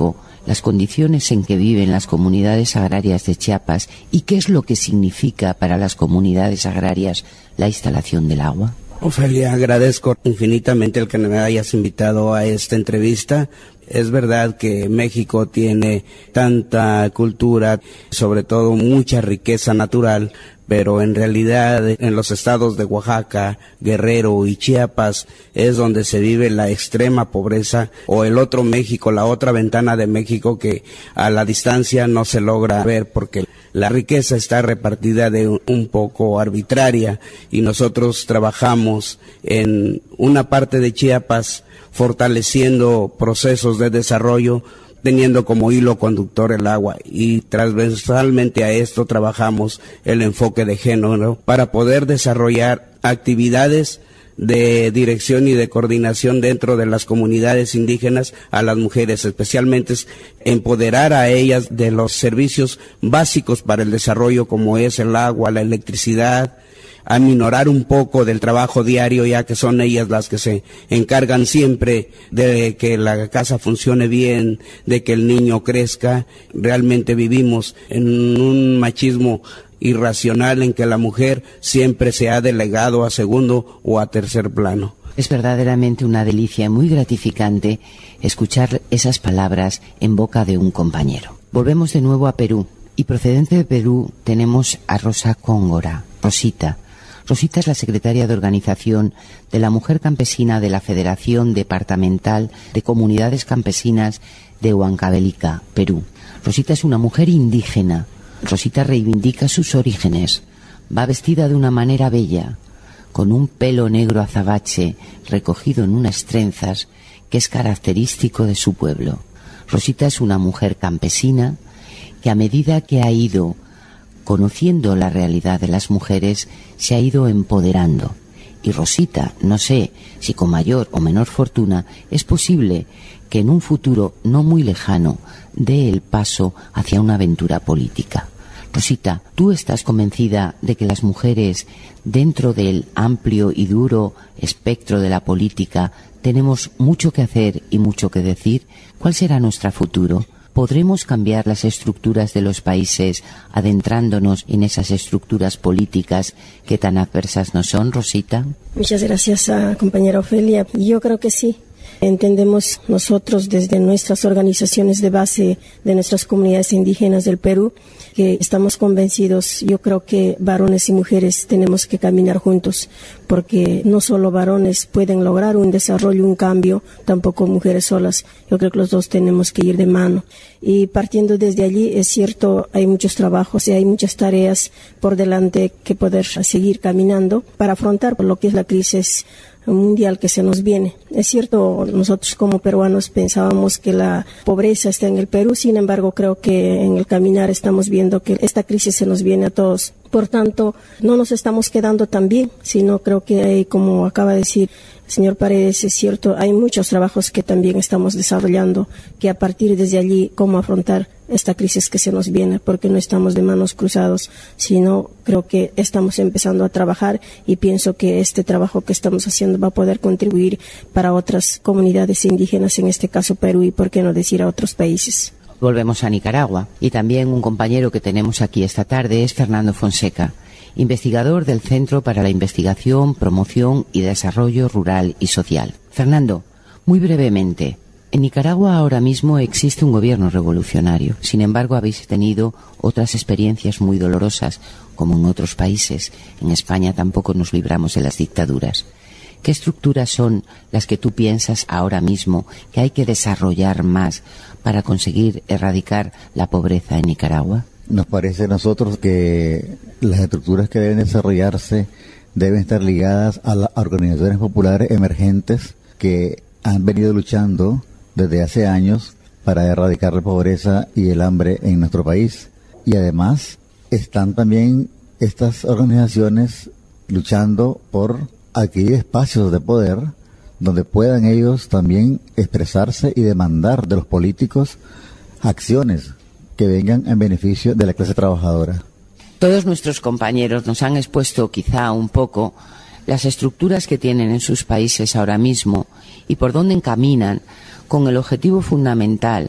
las condiciones en que viven las comunidades agrarias de Chiapas y qué es lo que significa para las comunidades agrarias la instalación del agua? Ofelia, agradezco infinitamente el que me hayas invitado a esta entrevista. Es verdad que México tiene tanta cultura, sobre todo mucha riqueza natural, pero en realidad en los estados de Oaxaca, Guerrero y Chiapas es donde se vive la extrema pobreza, o el otro México, la otra ventana de México que a la distancia no se logra ver porque la riqueza está repartida de un poco arbitraria, y nosotros trabajamos en una parte de Chiapas fortaleciendo procesos de desarrollo, teniendo como hilo conductor el agua, y transversalmente a esto trabajamos el enfoque de género para poder desarrollar actividades de dirección y de coordinación dentro de las comunidades indígenas a las mujeres, especialmente empoderar a ellas de los servicios básicos para el desarrollo como es el agua, la electricidad, aminorar un poco del trabajo diario, ya que son ellas las que se encargan siempre de que la casa funcione bien, de que el niño crezca. Realmente vivimos en un machismo irracional en que la mujer siempre se ha delegado a segundo o a tercer plano. Es verdaderamente una delicia y muy gratificante escuchar esas palabras en boca de un compañero. Volvemos de nuevo a Perú, y procedente de Perú tenemos a Rosa Cóngora, Rosita. Rosita es la secretaria de organización de la Mujer Campesina de la Federación Departamental de Comunidades Campesinas de Huancavelica, Perú. Rosita es una mujer indígena. Rosita reivindica sus orígenes. Va vestida de una manera bella, con un pelo negro azabache recogido en unas trenzas que es característico de su pueblo. Rosita es una mujer campesina que, a medida que ha ido conociendo la realidad de las mujeres, se ha ido empoderando. Y Rosita, no sé si con mayor o menor fortuna, es posible que en un futuro no muy lejano dé el paso hacia una aventura política. Rosita, ¿tú estás convencida de que las mujeres, dentro del amplio y duro espectro de la política, tenemos mucho que hacer y mucho que decir? ¿Cuál será nuestro futuro? ¿Podremos cambiar las estructuras de los países adentrándonos en esas estructuras políticas que tan adversas nos son, Rosita? Muchas gracias, compañera Ofelia. Yo creo que sí. Entendemos nosotros desde nuestras organizaciones de base de nuestras comunidades indígenas del Perú que estamos convencidos. Yo creo que varones y mujeres tenemos que caminar juntos, porque no solo varones pueden lograr un desarrollo, un cambio, tampoco mujeres solas. Yo creo que los dos tenemos que ir de mano. Y partiendo desde allí, es cierto, hay muchos trabajos y hay muchas tareas por delante que poder seguir caminando para afrontar lo que es la crisis mundial que se nos viene. Es cierto, nosotros como peruanos pensábamos que la pobreza está en el Perú, sin embargo creo que en el caminar estamos viendo que esta crisis se nos viene a todos. Por tanto, no nos estamos quedando tan bien, sino creo que hay, como acaba de decir el señor Paredes, es cierto, hay muchos trabajos que también estamos desarrollando, que a partir desde allí, cómo afrontar esta crisis que se nos viene, porque no estamos de manos cruzados, sino creo que estamos empezando a trabajar, y pienso que este trabajo que estamos haciendo va a poder contribuir para otras comunidades indígenas, en este caso Perú, y por qué no decir a otros países. Volvemos a Nicaragua, y también un compañero que tenemos aquí esta tarde es Fernando Fonseca, investigador del Centro para la Investigación, Promoción y Desarrollo Rural y Social. Fernando, muy brevemente, en Nicaragua ahora mismo existe un gobierno revolucionario. Sin embargo, habéis tenido otras experiencias muy dolorosas, como en otros países. En España tampoco nos libramos de las dictaduras. ¿Qué estructuras son las que tú piensas ahora mismo que hay que desarrollar más para conseguir erradicar la pobreza en Nicaragua? Nos parece a nosotros que las estructuras que deben desarrollarse deben estar ligadas a las organizaciones populares emergentes que han venido luchando desde hace años para erradicar la pobreza y el hambre en nuestro país. Y además están también estas organizaciones luchando por adquirir espacios de poder donde puedan ellos también expresarse y demandar de los políticos acciones que vengan en beneficio de la clase trabajadora. Todos nuestros compañeros nos han expuesto quizá un poco las estructuras que tienen en sus países ahora mismo y por dónde encaminan, con el objetivo fundamental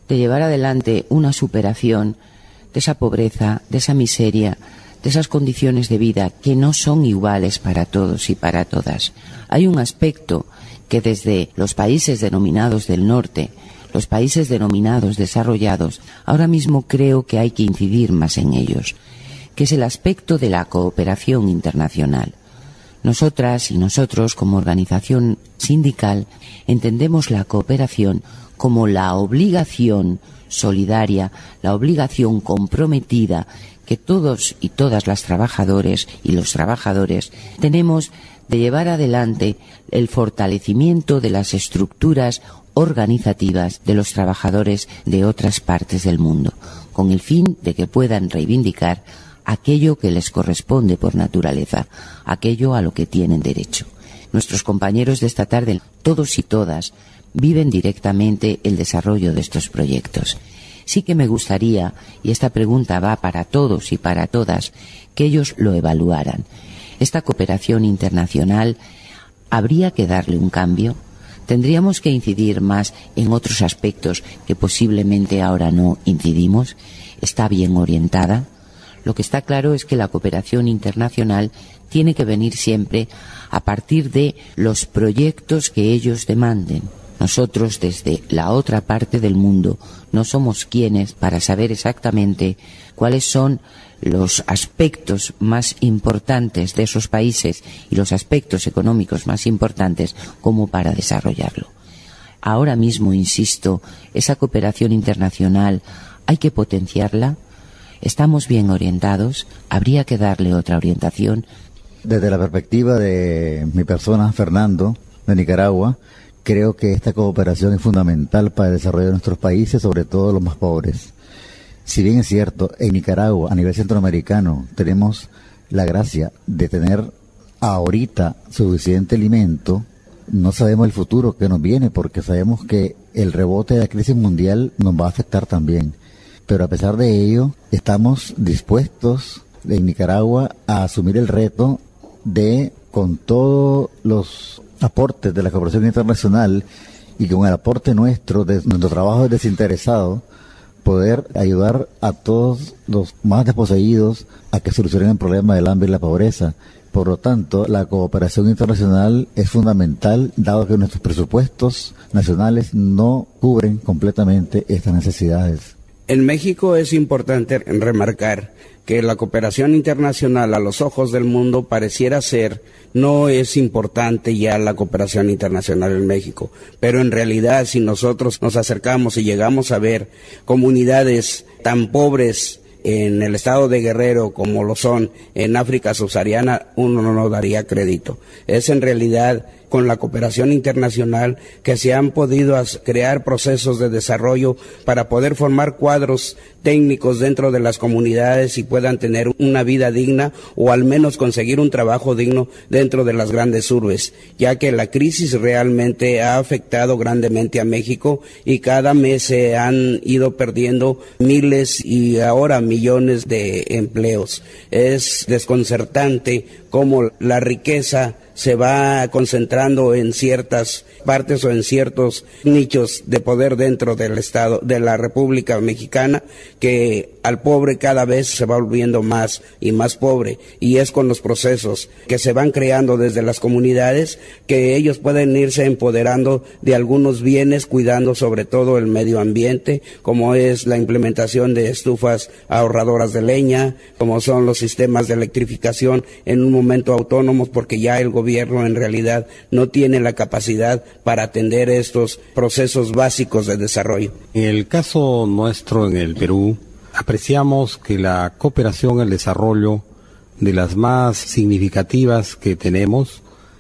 de llevar adelante una superación de esa pobreza, de esa miseria, de esas condiciones de vida que no son iguales para todos y para todas. Hay un aspecto que desde los países denominados del norte, los países denominados desarrollados, ahora mismo creo que hay que incidir más en ellos, que es el aspecto de la cooperación internacional. Nosotras y nosotros, como organización sindical, entendemos la cooperación como la obligación solidaria, la obligación comprometida que todos y todas las trabajadores y los trabajadores tenemos de llevar adelante el fortalecimiento de las estructuras organizativas de los trabajadores de otras partes del mundo, con el fin de que puedan reivindicar aquello que les corresponde por naturaleza, aquello a lo que tienen derecho. Nuestros compañeros de esta tarde, todos y todas, viven directamente el desarrollo de estos proyectos. Sí que me gustaría, y esta pregunta va para todos y para todas, que ellos lo evaluaran. Esta cooperación internacional, ¿habría que darle un cambio? ¿Tendríamos que incidir más en otros aspectos que posiblemente ahora no incidimos? ¿Está bien orientada? Lo que está claro es que la cooperación internacional tiene que venir siempre a partir de los proyectos que ellos demanden. Nosotros, desde la otra parte del mundo, no somos quienes para saber exactamente cuáles son los aspectos más importantes de esos países y los aspectos económicos más importantes como para desarrollarlo. Ahora mismo, insisto, esa cooperación internacional hay que potenciarla. ¿Estamos bien orientados? ¿Habría que darle otra orientación? Desde la perspectiva de mi persona, Fernando, de Nicaragua, creo que esta cooperación es fundamental para el desarrollo de nuestros países, sobre todo los más pobres. Si bien es cierto, en Nicaragua, a nivel centroamericano, tenemos la gracia de tener ahorita suficiente alimento, no sabemos el futuro que nos viene, porque sabemos que el rebote de la crisis mundial nos va a afectar también. Pero a pesar de ello, estamos dispuestos en Nicaragua a asumir el reto de, con todos los aportes de la cooperación internacional y con el aporte nuestro, de nuestro trabajo desinteresado, poder ayudar a todos los más desposeídos a que solucionen el problema del hambre y la pobreza. Por lo tanto, la cooperación internacional es fundamental, dado que nuestros presupuestos nacionales no cubren completamente estas necesidades. En México es importante remarcar que la cooperación internacional a los ojos del mundo pareciera ser, no es importante ya la cooperación internacional en México, pero en realidad si nosotros nos acercamos y llegamos a ver comunidades tan pobres en el estado de Guerrero como lo son en África subsahariana, uno no nos daría crédito. Es en realidad con la cooperación internacional que se han podido crear procesos de desarrollo para poder formar cuadros técnicos dentro de las comunidades y puedan tener una vida digna o al menos conseguir un trabajo digno dentro de las grandes urbes, ya que la crisis realmente ha afectado grandemente a México y cada mes se han ido perdiendo miles y ahora millones de empleos. Es desconcertante cómo la riqueza se va concentrando en ciertas partes o en ciertos nichos de poder dentro del Estado, de la República Mexicana, que al pobre cada vez se va volviendo más y más pobre, y es con los procesos que se van creando desde las comunidades que ellos pueden irse empoderando de algunos bienes, cuidando sobre todo el medio ambiente, como es la implementación de estufas ahorradoras de leña, como son los sistemas de electrificación en un momento autónomos, porque ya el gobierno en realidad no tiene la capacidad para atender estos procesos básicos de desarrollo. En el caso nuestro en el Perú, apreciamos que la cooperación al desarrollo de las más significativas que tenemos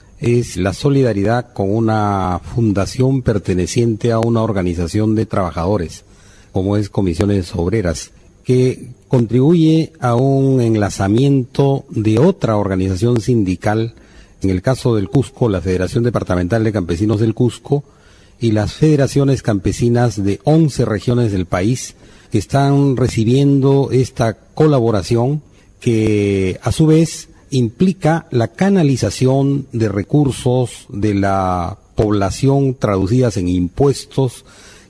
es la solidaridad con una fundación perteneciente a una organización de trabajadores, como es Comisiones Obreras, que contribuye a un enlazamiento de otra organización sindical, en el caso del Cusco, la Federación Departamental de Campesinos del Cusco, y las federaciones campesinas de once regiones del país, que están recibiendo esta colaboración que a su vez implica la canalización de recursos de la población traducidas en impuestos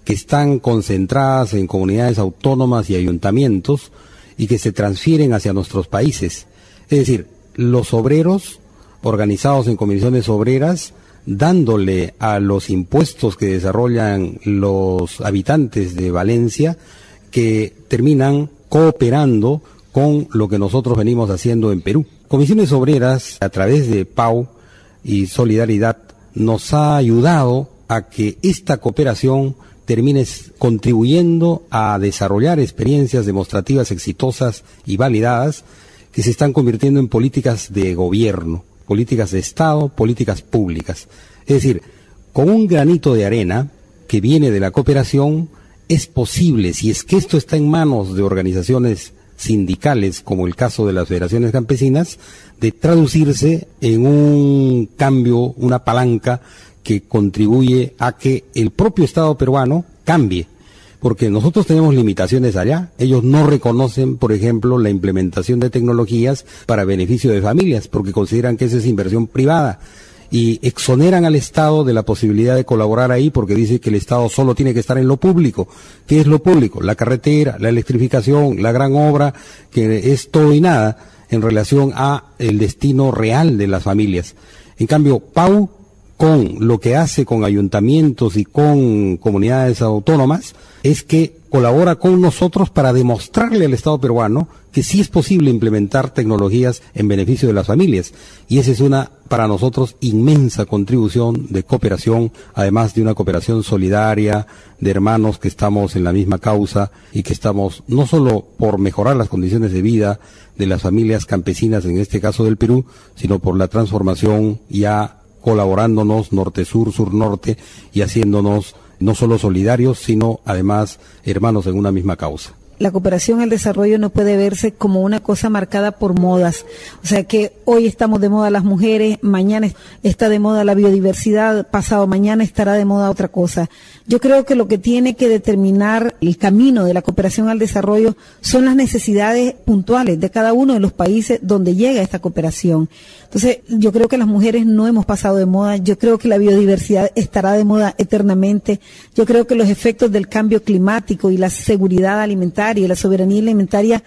que están concentradas en comunidades autónomas y ayuntamientos y que se transfieren hacia nuestros países. Es decir, los obreros organizados en comisiones obreras, dándole a los impuestos que desarrollan los habitantes de Valencia, que terminan cooperando con lo que nosotros venimos haciendo en Perú. Comisiones Obreras, a través de P A U y Solidaridad, nos ha ayudado a que esta cooperación termine contribuyendo a desarrollar experiencias demostrativas exitosas y validadas que se están convirtiendo en políticas de gobierno, políticas de Estado, políticas públicas. Es decir, con un granito de arena que viene de la cooperación, es posible, si es que esto está en manos de organizaciones sindicales, como el caso de las federaciones campesinas, de traducirse en un cambio, una palanca que contribuye a que el propio Estado peruano cambie, porque nosotros tenemos limitaciones allá. Ellos no reconocen, por ejemplo, la implementación de tecnologías para beneficio de familias, porque consideran que esa es inversión privada, y exoneran al Estado de la posibilidad de colaborar ahí, porque dice que el Estado solo tiene que estar en lo público. ¿Qué es lo público? La carretera, la electrificación, la gran obra, que es todo y nada en relación a el destino real de las familias. En cambio, P A U, con lo que hace con ayuntamientos y con comunidades autónomas, es que colabora con nosotros para demostrarle al Estado peruano que sí es posible implementar tecnologías en beneficio de las familias. Y esa es una, para nosotros, inmensa contribución de cooperación, además de una cooperación solidaria, de hermanos que estamos en la misma causa y que estamos no solo por mejorar las condiciones de vida de las familias campesinas, en este caso del Perú, sino por la transformación, ya colaborándonos norte-sur, sur-norte, y haciéndonos no solo solidarios, sino además hermanos en una misma causa. La cooperación al desarrollo no puede verse como una cosa marcada por modas. O sea que hoy estamos de moda las mujeres, mañana está de moda la biodiversidad, pasado mañana estará de moda otra cosa. Yo creo que lo que tiene que determinar el camino de la cooperación al desarrollo son las necesidades puntuales de cada uno de los países donde llega esta cooperación. Entonces, yo creo que las mujeres no hemos pasado de moda, yo creo que la biodiversidad estará de moda eternamente, yo creo que los efectos del cambio climático y la seguridad alimentaria y la soberanía alimentaria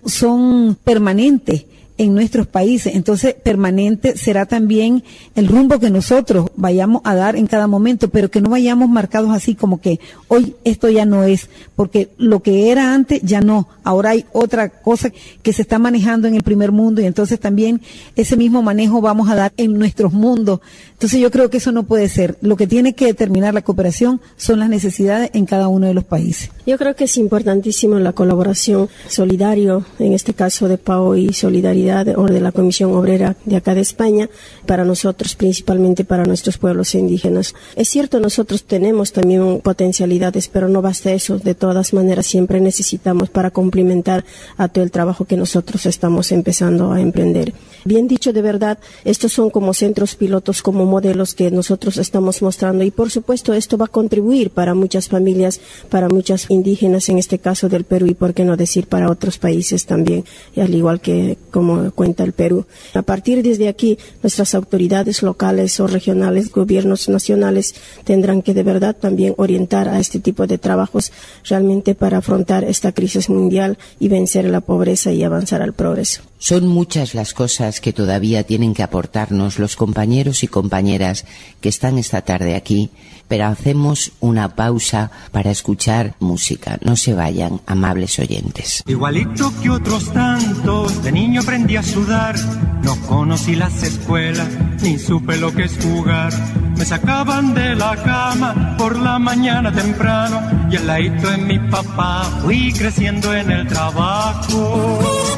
son permanentes en nuestros países. Entonces, permanente será también el rumbo que nosotros vayamos a dar en cada momento, pero que no vayamos marcados así como que hoy esto ya no es, porque lo que era antes ya no, ahora hay otra cosa que se está manejando en el primer mundo y entonces también ese mismo manejo vamos a dar en nuestros mundos. Entonces yo creo que eso no puede ser. Lo que tiene que determinar la cooperación son las necesidades en cada uno de los países. Yo creo que es importantísimo la colaboración solidario, en este caso de P A O y Solidaridad, o de la Comisión Obrera de acá de España, para nosotros, principalmente para nuestros pueblos indígenas. Es cierto, nosotros tenemos también potencialidades, pero no basta eso. De todas maneras, siempre necesitamos para complementar a todo el trabajo que nosotros estamos empezando a emprender. Bien dicho, de verdad, estos son como centros pilotos, como modelos que nosotros estamos mostrando y por supuesto esto va a contribuir para muchas familias, para muchas indígenas, en este caso del Perú y por qué no decir para otros países también, al igual que como cuenta el Perú. A partir desde aquí, nuestras autoridades locales o regionales, gobiernos nacionales, tendrán que de verdad también orientar a este tipo de trabajos realmente para afrontar esta crisis mundial y vencer la pobreza y avanzar al progreso. Son muchas las cosas que todavía tienen que aportarnos los compañeros y compañeras que están esta tarde aquí, pero hacemos una pausa para escuchar música. No se vayan, amables oyentes. Igualito que otros tantos, de niño aprendí a sudar. No conocí las escuelas, ni supe lo que es jugar. Me sacaban de la cama por la mañana temprano y al ladito de mi papá fui creciendo en el trabajo.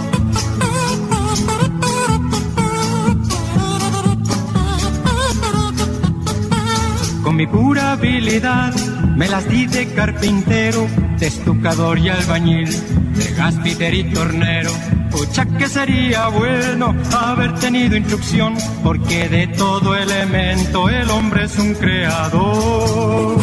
Con mi pura habilidad me las di de carpintero, de estucador y albañil, de gaspiter y tornero. Pucha que sería bueno haber tenido instrucción, porque de todo elemento el hombre es un creador.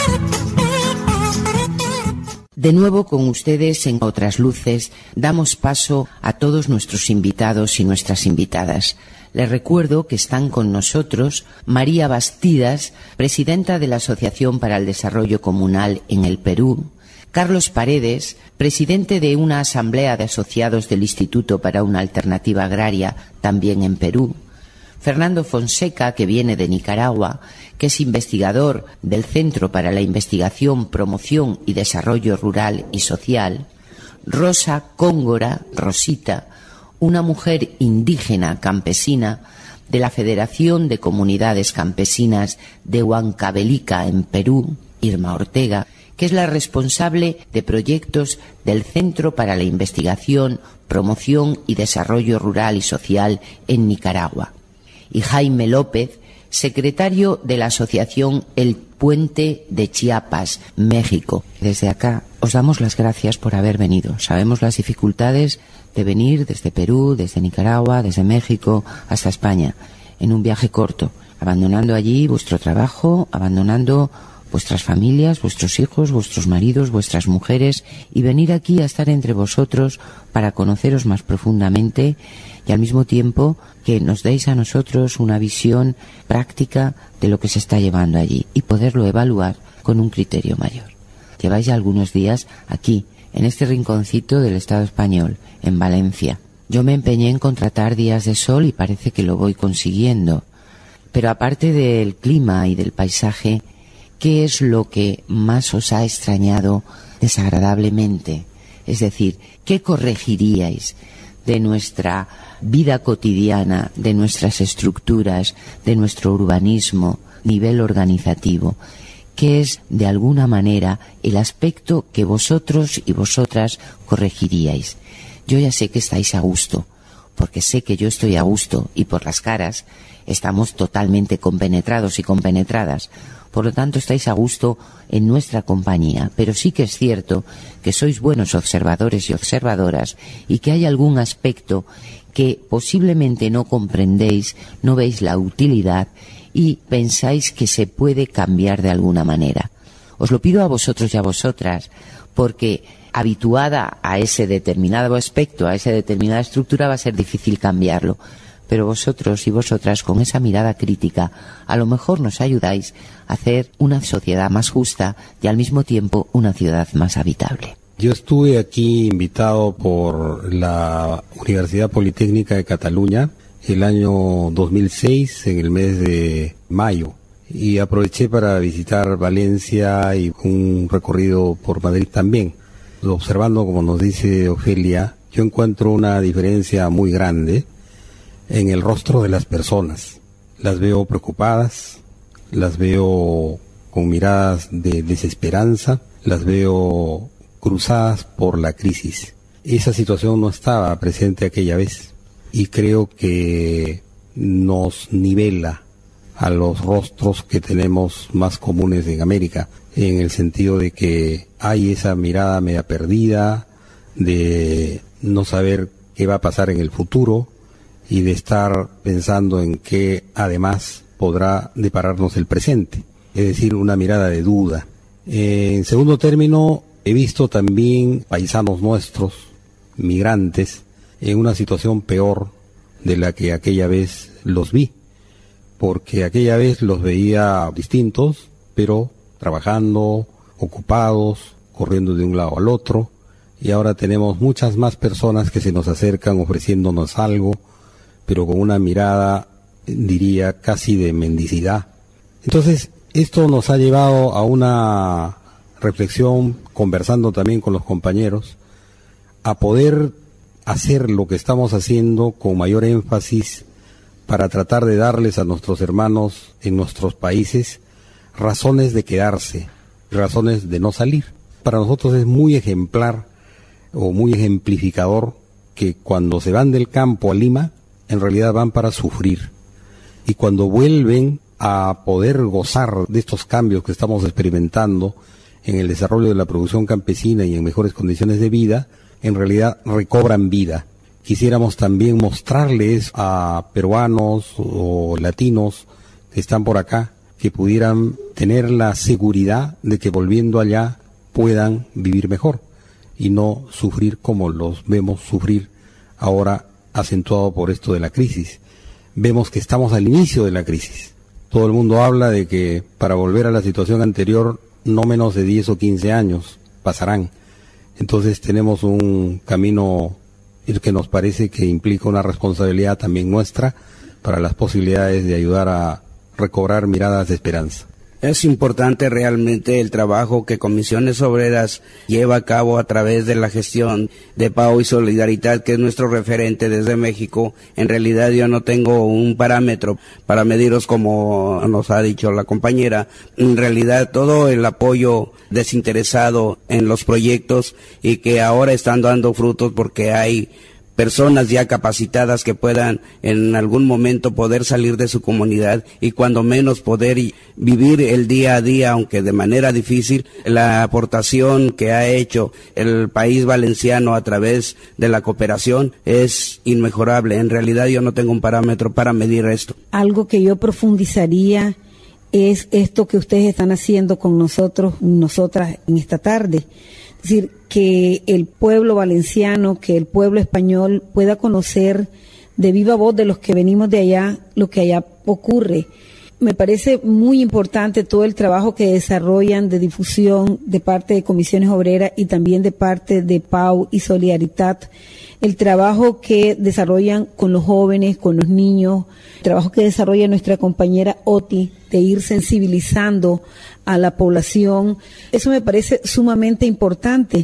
De nuevo con ustedes en Otras Luces damos paso a todos nuestros invitados y nuestras invitadas. Les recuerdo que están con nosotros María Bastidas, presidenta de la Asociación para el Desarrollo Comunal en el Perú, Carlos Paredes, presidente de una asamblea de asociados del Instituto para una Alternativa Agraria, también en Perú, Fernando Fonseca, que viene de Nicaragua, que es investigador del Centro para la Investigación, Promoción y Desarrollo Rural y Social, Rosa Cóngora, Rosita, una mujer indígena campesina de la Federación de Comunidades Campesinas de Huancavelica, en Perú, Irma Ortega, que es la responsable de proyectos del Centro para la Investigación, Promoción y Desarrollo Rural y Social en Nicaragua, y Jaime López, secretario de la Asociación El Puente de Chiapas, México. Desde acá os damos las gracias por haber venido. Sabemos las dificultades de venir desde Perú, desde Nicaragua, desde México hasta España, en un viaje corto, abandonando allí vuestro trabajo, abandonando vuestras familias, vuestros hijos, vuestros maridos, vuestras mujeres, y venir aquí a estar entre vosotros para conoceros más profundamente y al mismo tiempo que nos deis a nosotros una visión práctica de lo que se está llevando allí y poderlo evaluar con un criterio mayor. Lleváis ya algunos días aquí, en este rinconcito del Estado español, en Valencia. Yo me empeñé en contratar días de sol y parece que lo voy consiguiendo. Pero aparte del clima y del paisaje, ¿qué es lo que más os ha extrañado desagradablemente? Es decir, ¿qué corregiríais de nuestra vida cotidiana, de nuestras estructuras, de nuestro urbanismo, nivel organizativo? ¿Qué es, de alguna manera, el aspecto que vosotros y vosotras corregiríais? Yo ya sé que estáis a gusto, porque sé que yo estoy a gusto y por las caras estamos totalmente compenetrados y compenetradas. Por lo tanto, estáis a gusto en nuestra compañía, pero sí que es cierto que sois buenos observadores y observadoras y que hay algún aspecto que posiblemente no comprendéis, no veis la utilidad y pensáis que se puede cambiar de alguna manera. Os lo pido a vosotros y a vosotras, porque habituada a ese determinado aspecto, a esa determinada estructura, va a ser difícil cambiarlo. Pero vosotros y vosotras, con esa mirada crítica, a lo mejor nos ayudáis a hacer una sociedad más justa y al mismo tiempo una ciudad más habitable. Yo estuve aquí invitado por la Universidad Politécnica de Cataluña el año dos mil seis, en el mes de mayo, y aproveché para visitar Valencia y un recorrido por Madrid también. Observando, como nos dice Ofelia, yo encuentro una diferencia muy grande en el rostro de las personas. Las veo preocupadas, las veo con miradas de desesperanza, las veo cruzadas por la crisis. Esa situación no estaba presente aquella vez y creo que nos nivela a los rostros que tenemos más comunes en América, en el sentido de que hay esa mirada media perdida, de no saber qué va a pasar en el futuro y de estar pensando en qué además podrá depararnos el presente, es decir, una mirada de duda. En segundo término, he visto también paisanos nuestros, migrantes, en una situación peor de la que aquella vez los vi, porque aquella vez los veía distintos, pero trabajando, ocupados, corriendo de un lado al otro, y ahora tenemos muchas más personas que se nos acercan ofreciéndonos algo, pero con una mirada, diría, casi de mendicidad. Entonces, esto nos ha llevado a una reflexión, conversando también con los compañeros, a poder hacer lo que estamos haciendo con mayor énfasis para tratar de darles a nuestros hermanos en nuestros países razones de quedarse, razones de no salir. Para nosotros es muy ejemplar o muy ejemplificador que cuando se van del campo a Lima, en realidad van para sufrir. Y cuando vuelven a poder gozar de estos cambios que estamos experimentando en el desarrollo de la producción campesina y en mejores condiciones de vida, en realidad recobran vida. Quisiéramos también mostrarles a peruanos o latinos que están por acá, que pudieran tener la seguridad de que volviendo allá puedan vivir mejor y no sufrir como los vemos sufrir ahora, acentuado por esto de la crisis. vemos que estamos al inicio de la crisis. Todo el mundo habla de que para volver a la situación anterior no menos de diez o quince años pasarán. Entonces tenemos un camino que nos parece que implica una responsabilidad también nuestra para las posibilidades de ayudar a recobrar miradas de esperanza. Es importante realmente el trabajo que Comisiones Obreras lleva a cabo a través de la gestión de Pau y Solidaridad, que es nuestro referente desde México. En realidad yo no tengo un parámetro para mediros como nos ha dicho la compañera. En realidad todo el apoyo desinteresado en los proyectos y que ahora están dando frutos porque hay personas ya capacitadas que puedan en algún momento poder salir de su comunidad y cuando menos poder vivir el día a día, aunque de manera difícil. La aportación que ha hecho el país valenciano a través de la cooperación es inmejorable. En realidad yo no tengo un parámetro para medir esto. Algo que yo profundizaría es esto que ustedes están haciendo con nosotros, nosotras en esta tarde. Es decir, que el pueblo valenciano, que el pueblo español pueda conocer de viva voz de los que venimos de allá lo que allá ocurre. Me parece muy importante todo el trabajo que desarrollan de difusión de parte de Comisiones Obreras y también de parte de Pau y Solidaridad. El trabajo que desarrollan con los jóvenes, con los niños, el trabajo que desarrolla nuestra compañera Oti, de ir sensibilizando a la población. Eso me parece sumamente importante,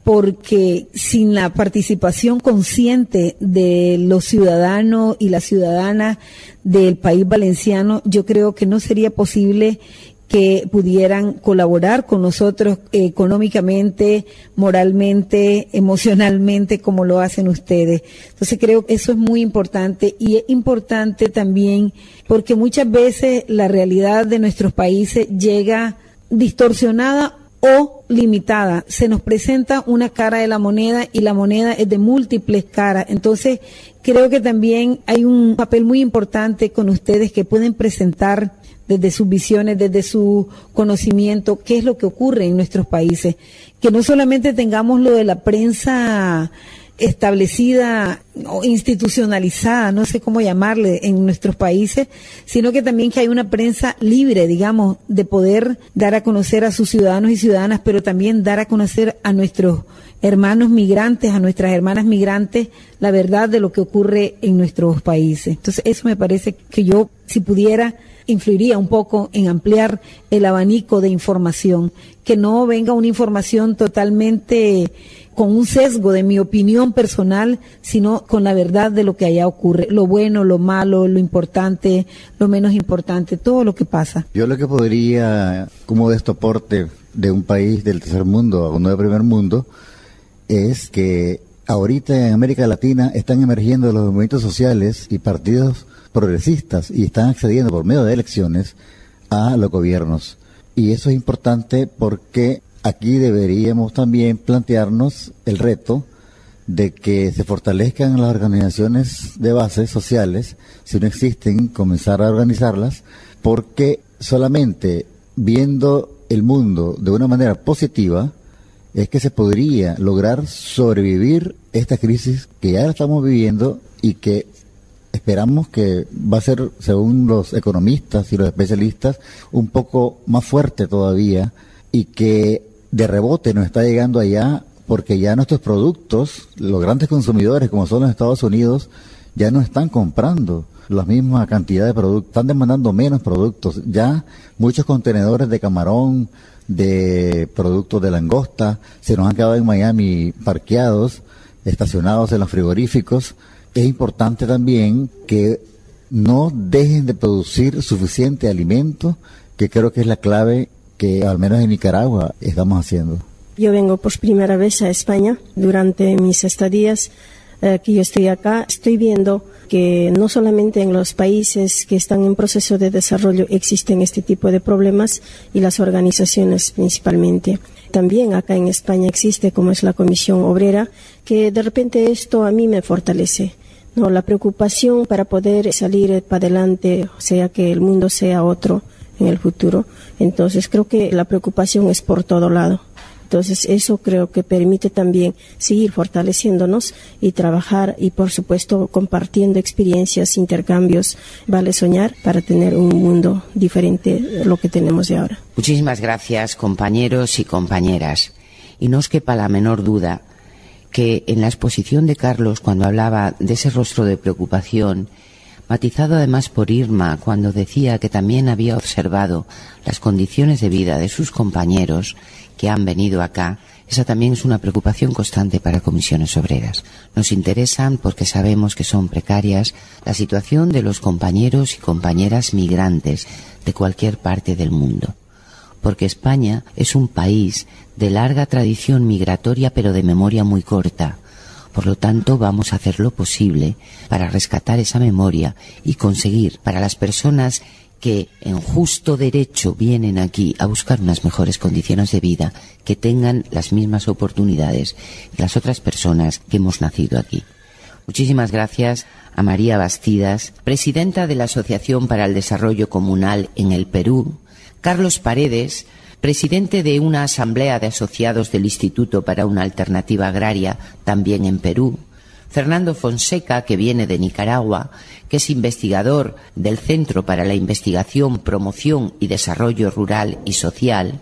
porque sin la participación consciente de los ciudadanos y las ciudadanas del país valenciano, yo creo que no sería posible que pudieran colaborar con nosotros eh, económicamente, moralmente, emocionalmente, como lo hacen ustedes. Entonces creo que eso es muy importante, y es importante también porque muchas veces la realidad de nuestros países llega distorsionada o limitada. Se nos presenta una cara de la moneda y la moneda es de múltiples caras. Entonces creo que también hay un papel muy importante con ustedes que pueden presentar desde sus visiones, desde su conocimiento, qué es lo que ocurre en nuestros países. Que no solamente tengamos lo de la prensa establecida o institucionalizada, no sé cómo llamarle, en nuestros países, sino que también que hay una prensa libre, digamos, de poder dar a conocer a sus ciudadanos y ciudadanas, pero también dar a conocer a nuestros hermanos migrantes, a nuestras hermanas migrantes, la verdad de lo que ocurre en nuestros países. Entonces, eso me parece que yo, si pudiera, influiría un poco en ampliar el abanico de información, que no venga una información totalmente con un sesgo de mi opinión personal, sino con la verdad de lo que allá ocurre, lo bueno, lo malo, lo importante, lo menos importante, todo lo que pasa. Yo lo que podría, como destoporte de un país del tercer mundo a uno del primer mundo, es que ahorita en América Latina están emergiendo los movimientos sociales y partidos progresistas y están accediendo por medio de elecciones a los gobiernos. Y eso es importante porque aquí deberíamos también plantearnos el reto de que se fortalezcan las organizaciones de base sociales, si no existen, comenzar a organizarlas, porque solamente viendo el mundo de una manera positiva es que se podría lograr sobrevivir esta crisis que ya la estamos viviendo y que esperamos que va a ser, según los economistas y los especialistas, un poco más fuerte todavía, y que de rebote nos está llegando allá porque ya nuestros productos, los grandes consumidores como son los Estados Unidos, ya no están comprando la misma cantidad de productos, están demandando menos productos. Ya muchos contenedores de camarón, de productos de langosta, se nos han quedado en Miami parqueados, estacionados en los frigoríficos. Es importante también que no dejen de producir suficiente alimento, que creo que es la clave que al menos en Nicaragua estamos haciendo. Yo vengo por primera vez a España. Durante mis estadías eh, que yo estoy acá, estoy viendo que no solamente en los países que están en proceso de desarrollo existen este tipo de problemas, y las organizaciones principalmente. También acá en España existe, como es la Comisión Obrera, que de repente esto a mí me fortalece. No, la preocupación para poder salir para adelante, o sea, que el mundo sea otro en el futuro. Entonces creo que la preocupación es por todo lado. Entonces eso creo que permite también seguir fortaleciéndonos y trabajar y por supuesto compartiendo experiencias, intercambios, vale soñar para tener un mundo diferente de lo que tenemos de ahora. Muchísimas gracias, compañeros y compañeras. Y no os quepa la menor duda que en la exposición de Carlos, cuando hablaba de ese rostro de preocupación, matizado además por Irma, cuando decía que también había observado las condiciones de vida de sus compañeros que han venido acá, esa también es una preocupación constante para Comisiones Obreras. Nos interesan porque sabemos que son precarias la situación de los compañeros y compañeras migrantes de cualquier parte del mundo. Porque España es un país de larga tradición migratoria, pero de memoria muy corta. Por lo tanto, vamos a hacer lo posible para rescatar esa memoria y conseguir para las personas que en justo derecho vienen aquí a buscar unas mejores condiciones de vida, que tengan las mismas oportunidades que las otras personas que hemos nacido aquí. Muchísimas gracias a María Bastidas, presidenta de la Asociación para el Desarrollo Comunal en el Perú, Carlos Paredes, presidente de una asamblea de asociados del Instituto para una Alternativa Agraria, también en Perú, Fernando Fonseca, que viene de Nicaragua, que es investigador del Centro para la Investigación, Promoción y Desarrollo Rural y Social,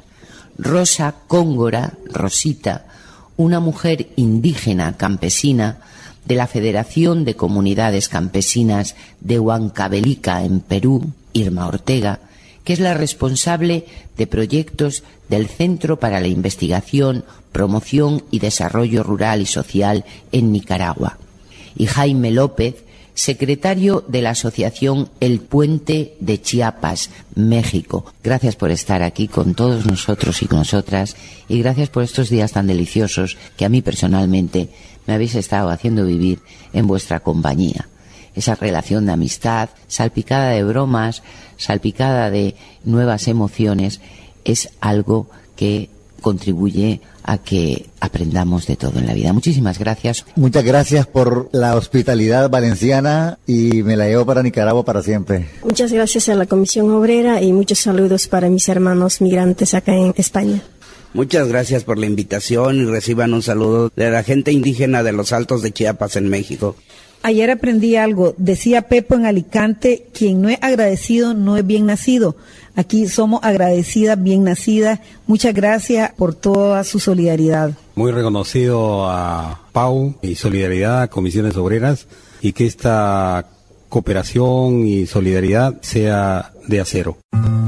Rosa Cóngora, Rosita, una mujer indígena campesina de la Federación de Comunidades Campesinas de Huancavelica, en Perú, Irma Ortega, que es la responsable de proyectos del Centro para la Investigación, Promoción y Desarrollo Rural y Social en Nicaragua, y Jaime López, secretario de la Asociación El Puente de Chiapas, México. Gracias por estar aquí con todos nosotros y con nosotras, y gracias por estos días tan deliciosos que a mí personalmente me habéis estado haciendo vivir en vuestra compañía. Esa relación de amistad, salpicada de bromas, salpicada de nuevas emociones, es algo que contribuye a que aprendamos de todo en la vida. Muchísimas gracias. Muchas gracias por la hospitalidad valenciana y me la llevo para Nicaragua para siempre. Muchas gracias a la Comisión Obrera y muchos saludos para mis hermanos migrantes acá en España. Muchas gracias por la invitación y reciban un saludo de la gente indígena de los Altos de Chiapas en México. Ayer aprendí algo, decía Pepo en Alicante, quien no es agradecido no es bien nacido. Aquí somos agradecidas, bien nacidas. Muchas gracias por toda su solidaridad. Muy reconocido a Pau y solidaridad a Comisiones Obreras, y que esta cooperación y solidaridad sea de acero.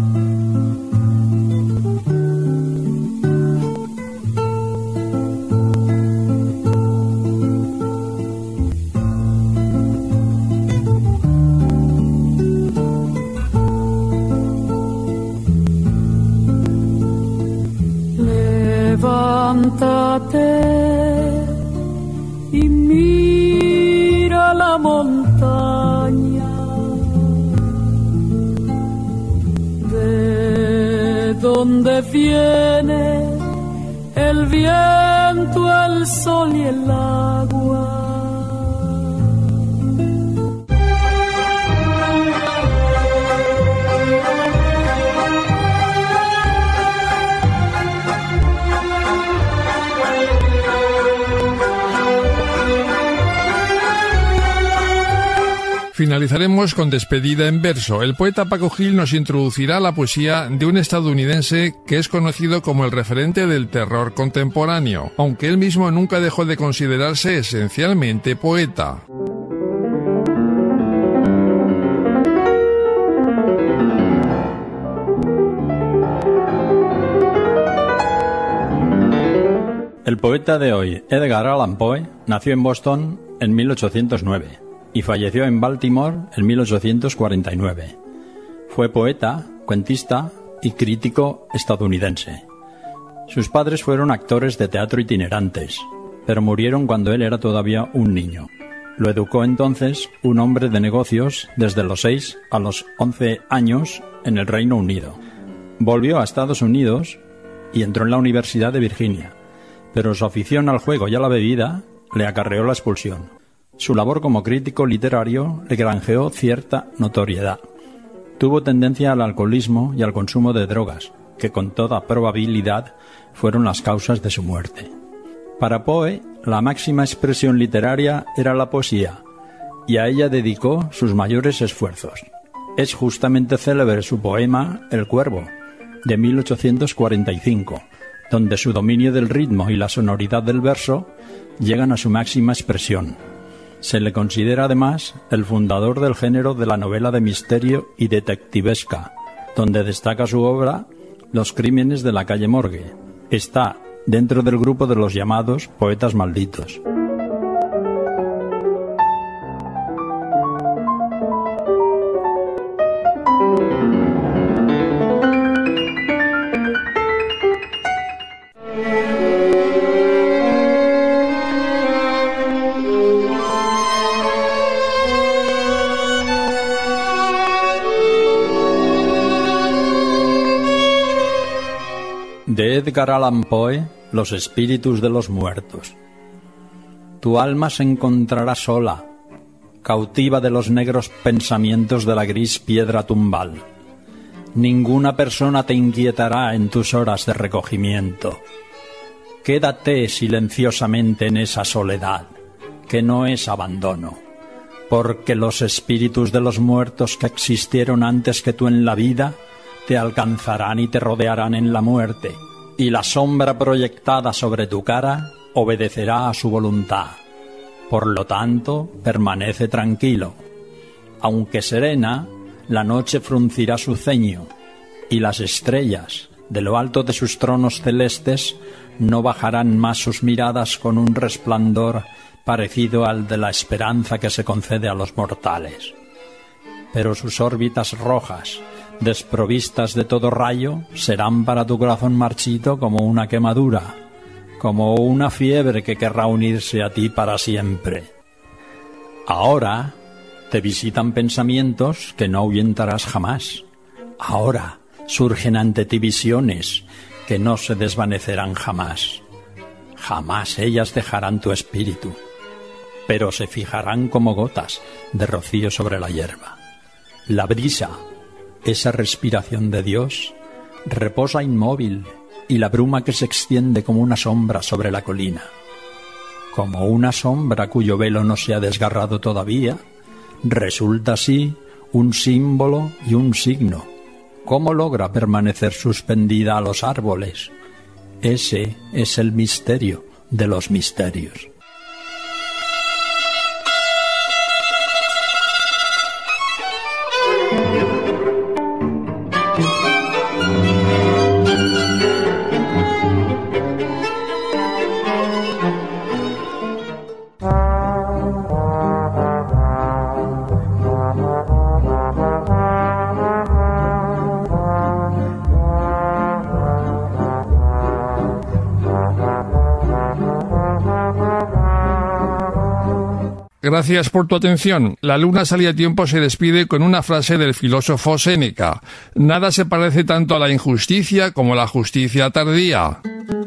Levántate y mira la montaña, de donde viene el viento, el sol y el agua. Finalizaremos con despedida en verso. El poeta Paco Gil nos introducirá la poesía de un estadounidense que es conocido como el referente del terror contemporáneo, aunque él mismo nunca dejó de considerarse esencialmente poeta. El poeta de hoy, Edgar Allan Poe, nació en Boston en mil ochocientos nueve. Y falleció en Baltimore en mil ochocientos cuarenta y nueve. Fue poeta, cuentista y crítico estadounidense. Sus padres fueron actores de teatro itinerantes, pero murieron cuando él era todavía un niño. Lo educó entonces un hombre de negocios desde los seis a los once años en el Reino Unido. Volvió a Estados Unidos y entró en la Universidad de Virginia, pero su afición al juego y a la bebida le acarreó la expulsión. Su labor como crítico literario le granjeó cierta notoriedad. Tuvo tendencia al alcoholismo y al consumo de drogas, que con toda probabilidad fueron las causas de su muerte. Para Poe, la máxima expresión literaria era la poesía, y a ella dedicó sus mayores esfuerzos. Es justamente célebre su poema El Cuervo, de mil ochocientos cuarenta y cinco, donde su dominio del ritmo y la sonoridad del verso llegan a su máxima expresión. Se le considera además el fundador del género de la novela de misterio y detectivesca, donde destaca su obra Los crímenes de la calle Morgue. Está dentro del grupo de los llamados poetas malditos. De Edgar Allan Poe, Los espíritus de los muertos. Tu alma se encontrará sola, cautiva de los negros pensamientos de la gris piedra tumbal. Ninguna persona te inquietará en tus horas de recogimiento. Quédate silenciosamente en esa soledad, que no es abandono, porque los espíritus de los muertos que existieron antes que tú en la vida te alcanzarán y te rodearán en la muerte, y la sombra proyectada sobre tu cara obedecerá a su voluntad. Por lo tanto, permanece tranquilo. Aunque serena, la noche fruncirá su ceño, y las estrellas, de lo alto de sus tronos celestes, no bajarán más sus miradas con un resplandor parecido al de la esperanza que se concede a los mortales. Pero sus órbitas rojas, desprovistas de todo rayo, serán para tu corazón marchito como una quemadura, como una fiebre que querrá unirse a ti para siempre. Ahora te visitan pensamientos que no ahuyentarás jamás. Ahora surgen ante ti visiones que no se desvanecerán jamás. Jamás ellas dejarán tu espíritu, pero se fijarán como gotas de rocío sobre la hierba. La brisa, esa respiración de Dios, reposa inmóvil, y la bruma que se extiende como una sombra sobre la colina. Como una sombra cuyo velo no se ha desgarrado todavía, resulta así un símbolo y un signo. ¿Cómo logra permanecer suspendida a los árboles? Ese es el misterio de los misterios. Gracias por tu atención. La luna salía a tiempo se despide con una frase del filósofo Séneca. Nada se parece tanto a la injusticia como la justicia tardía.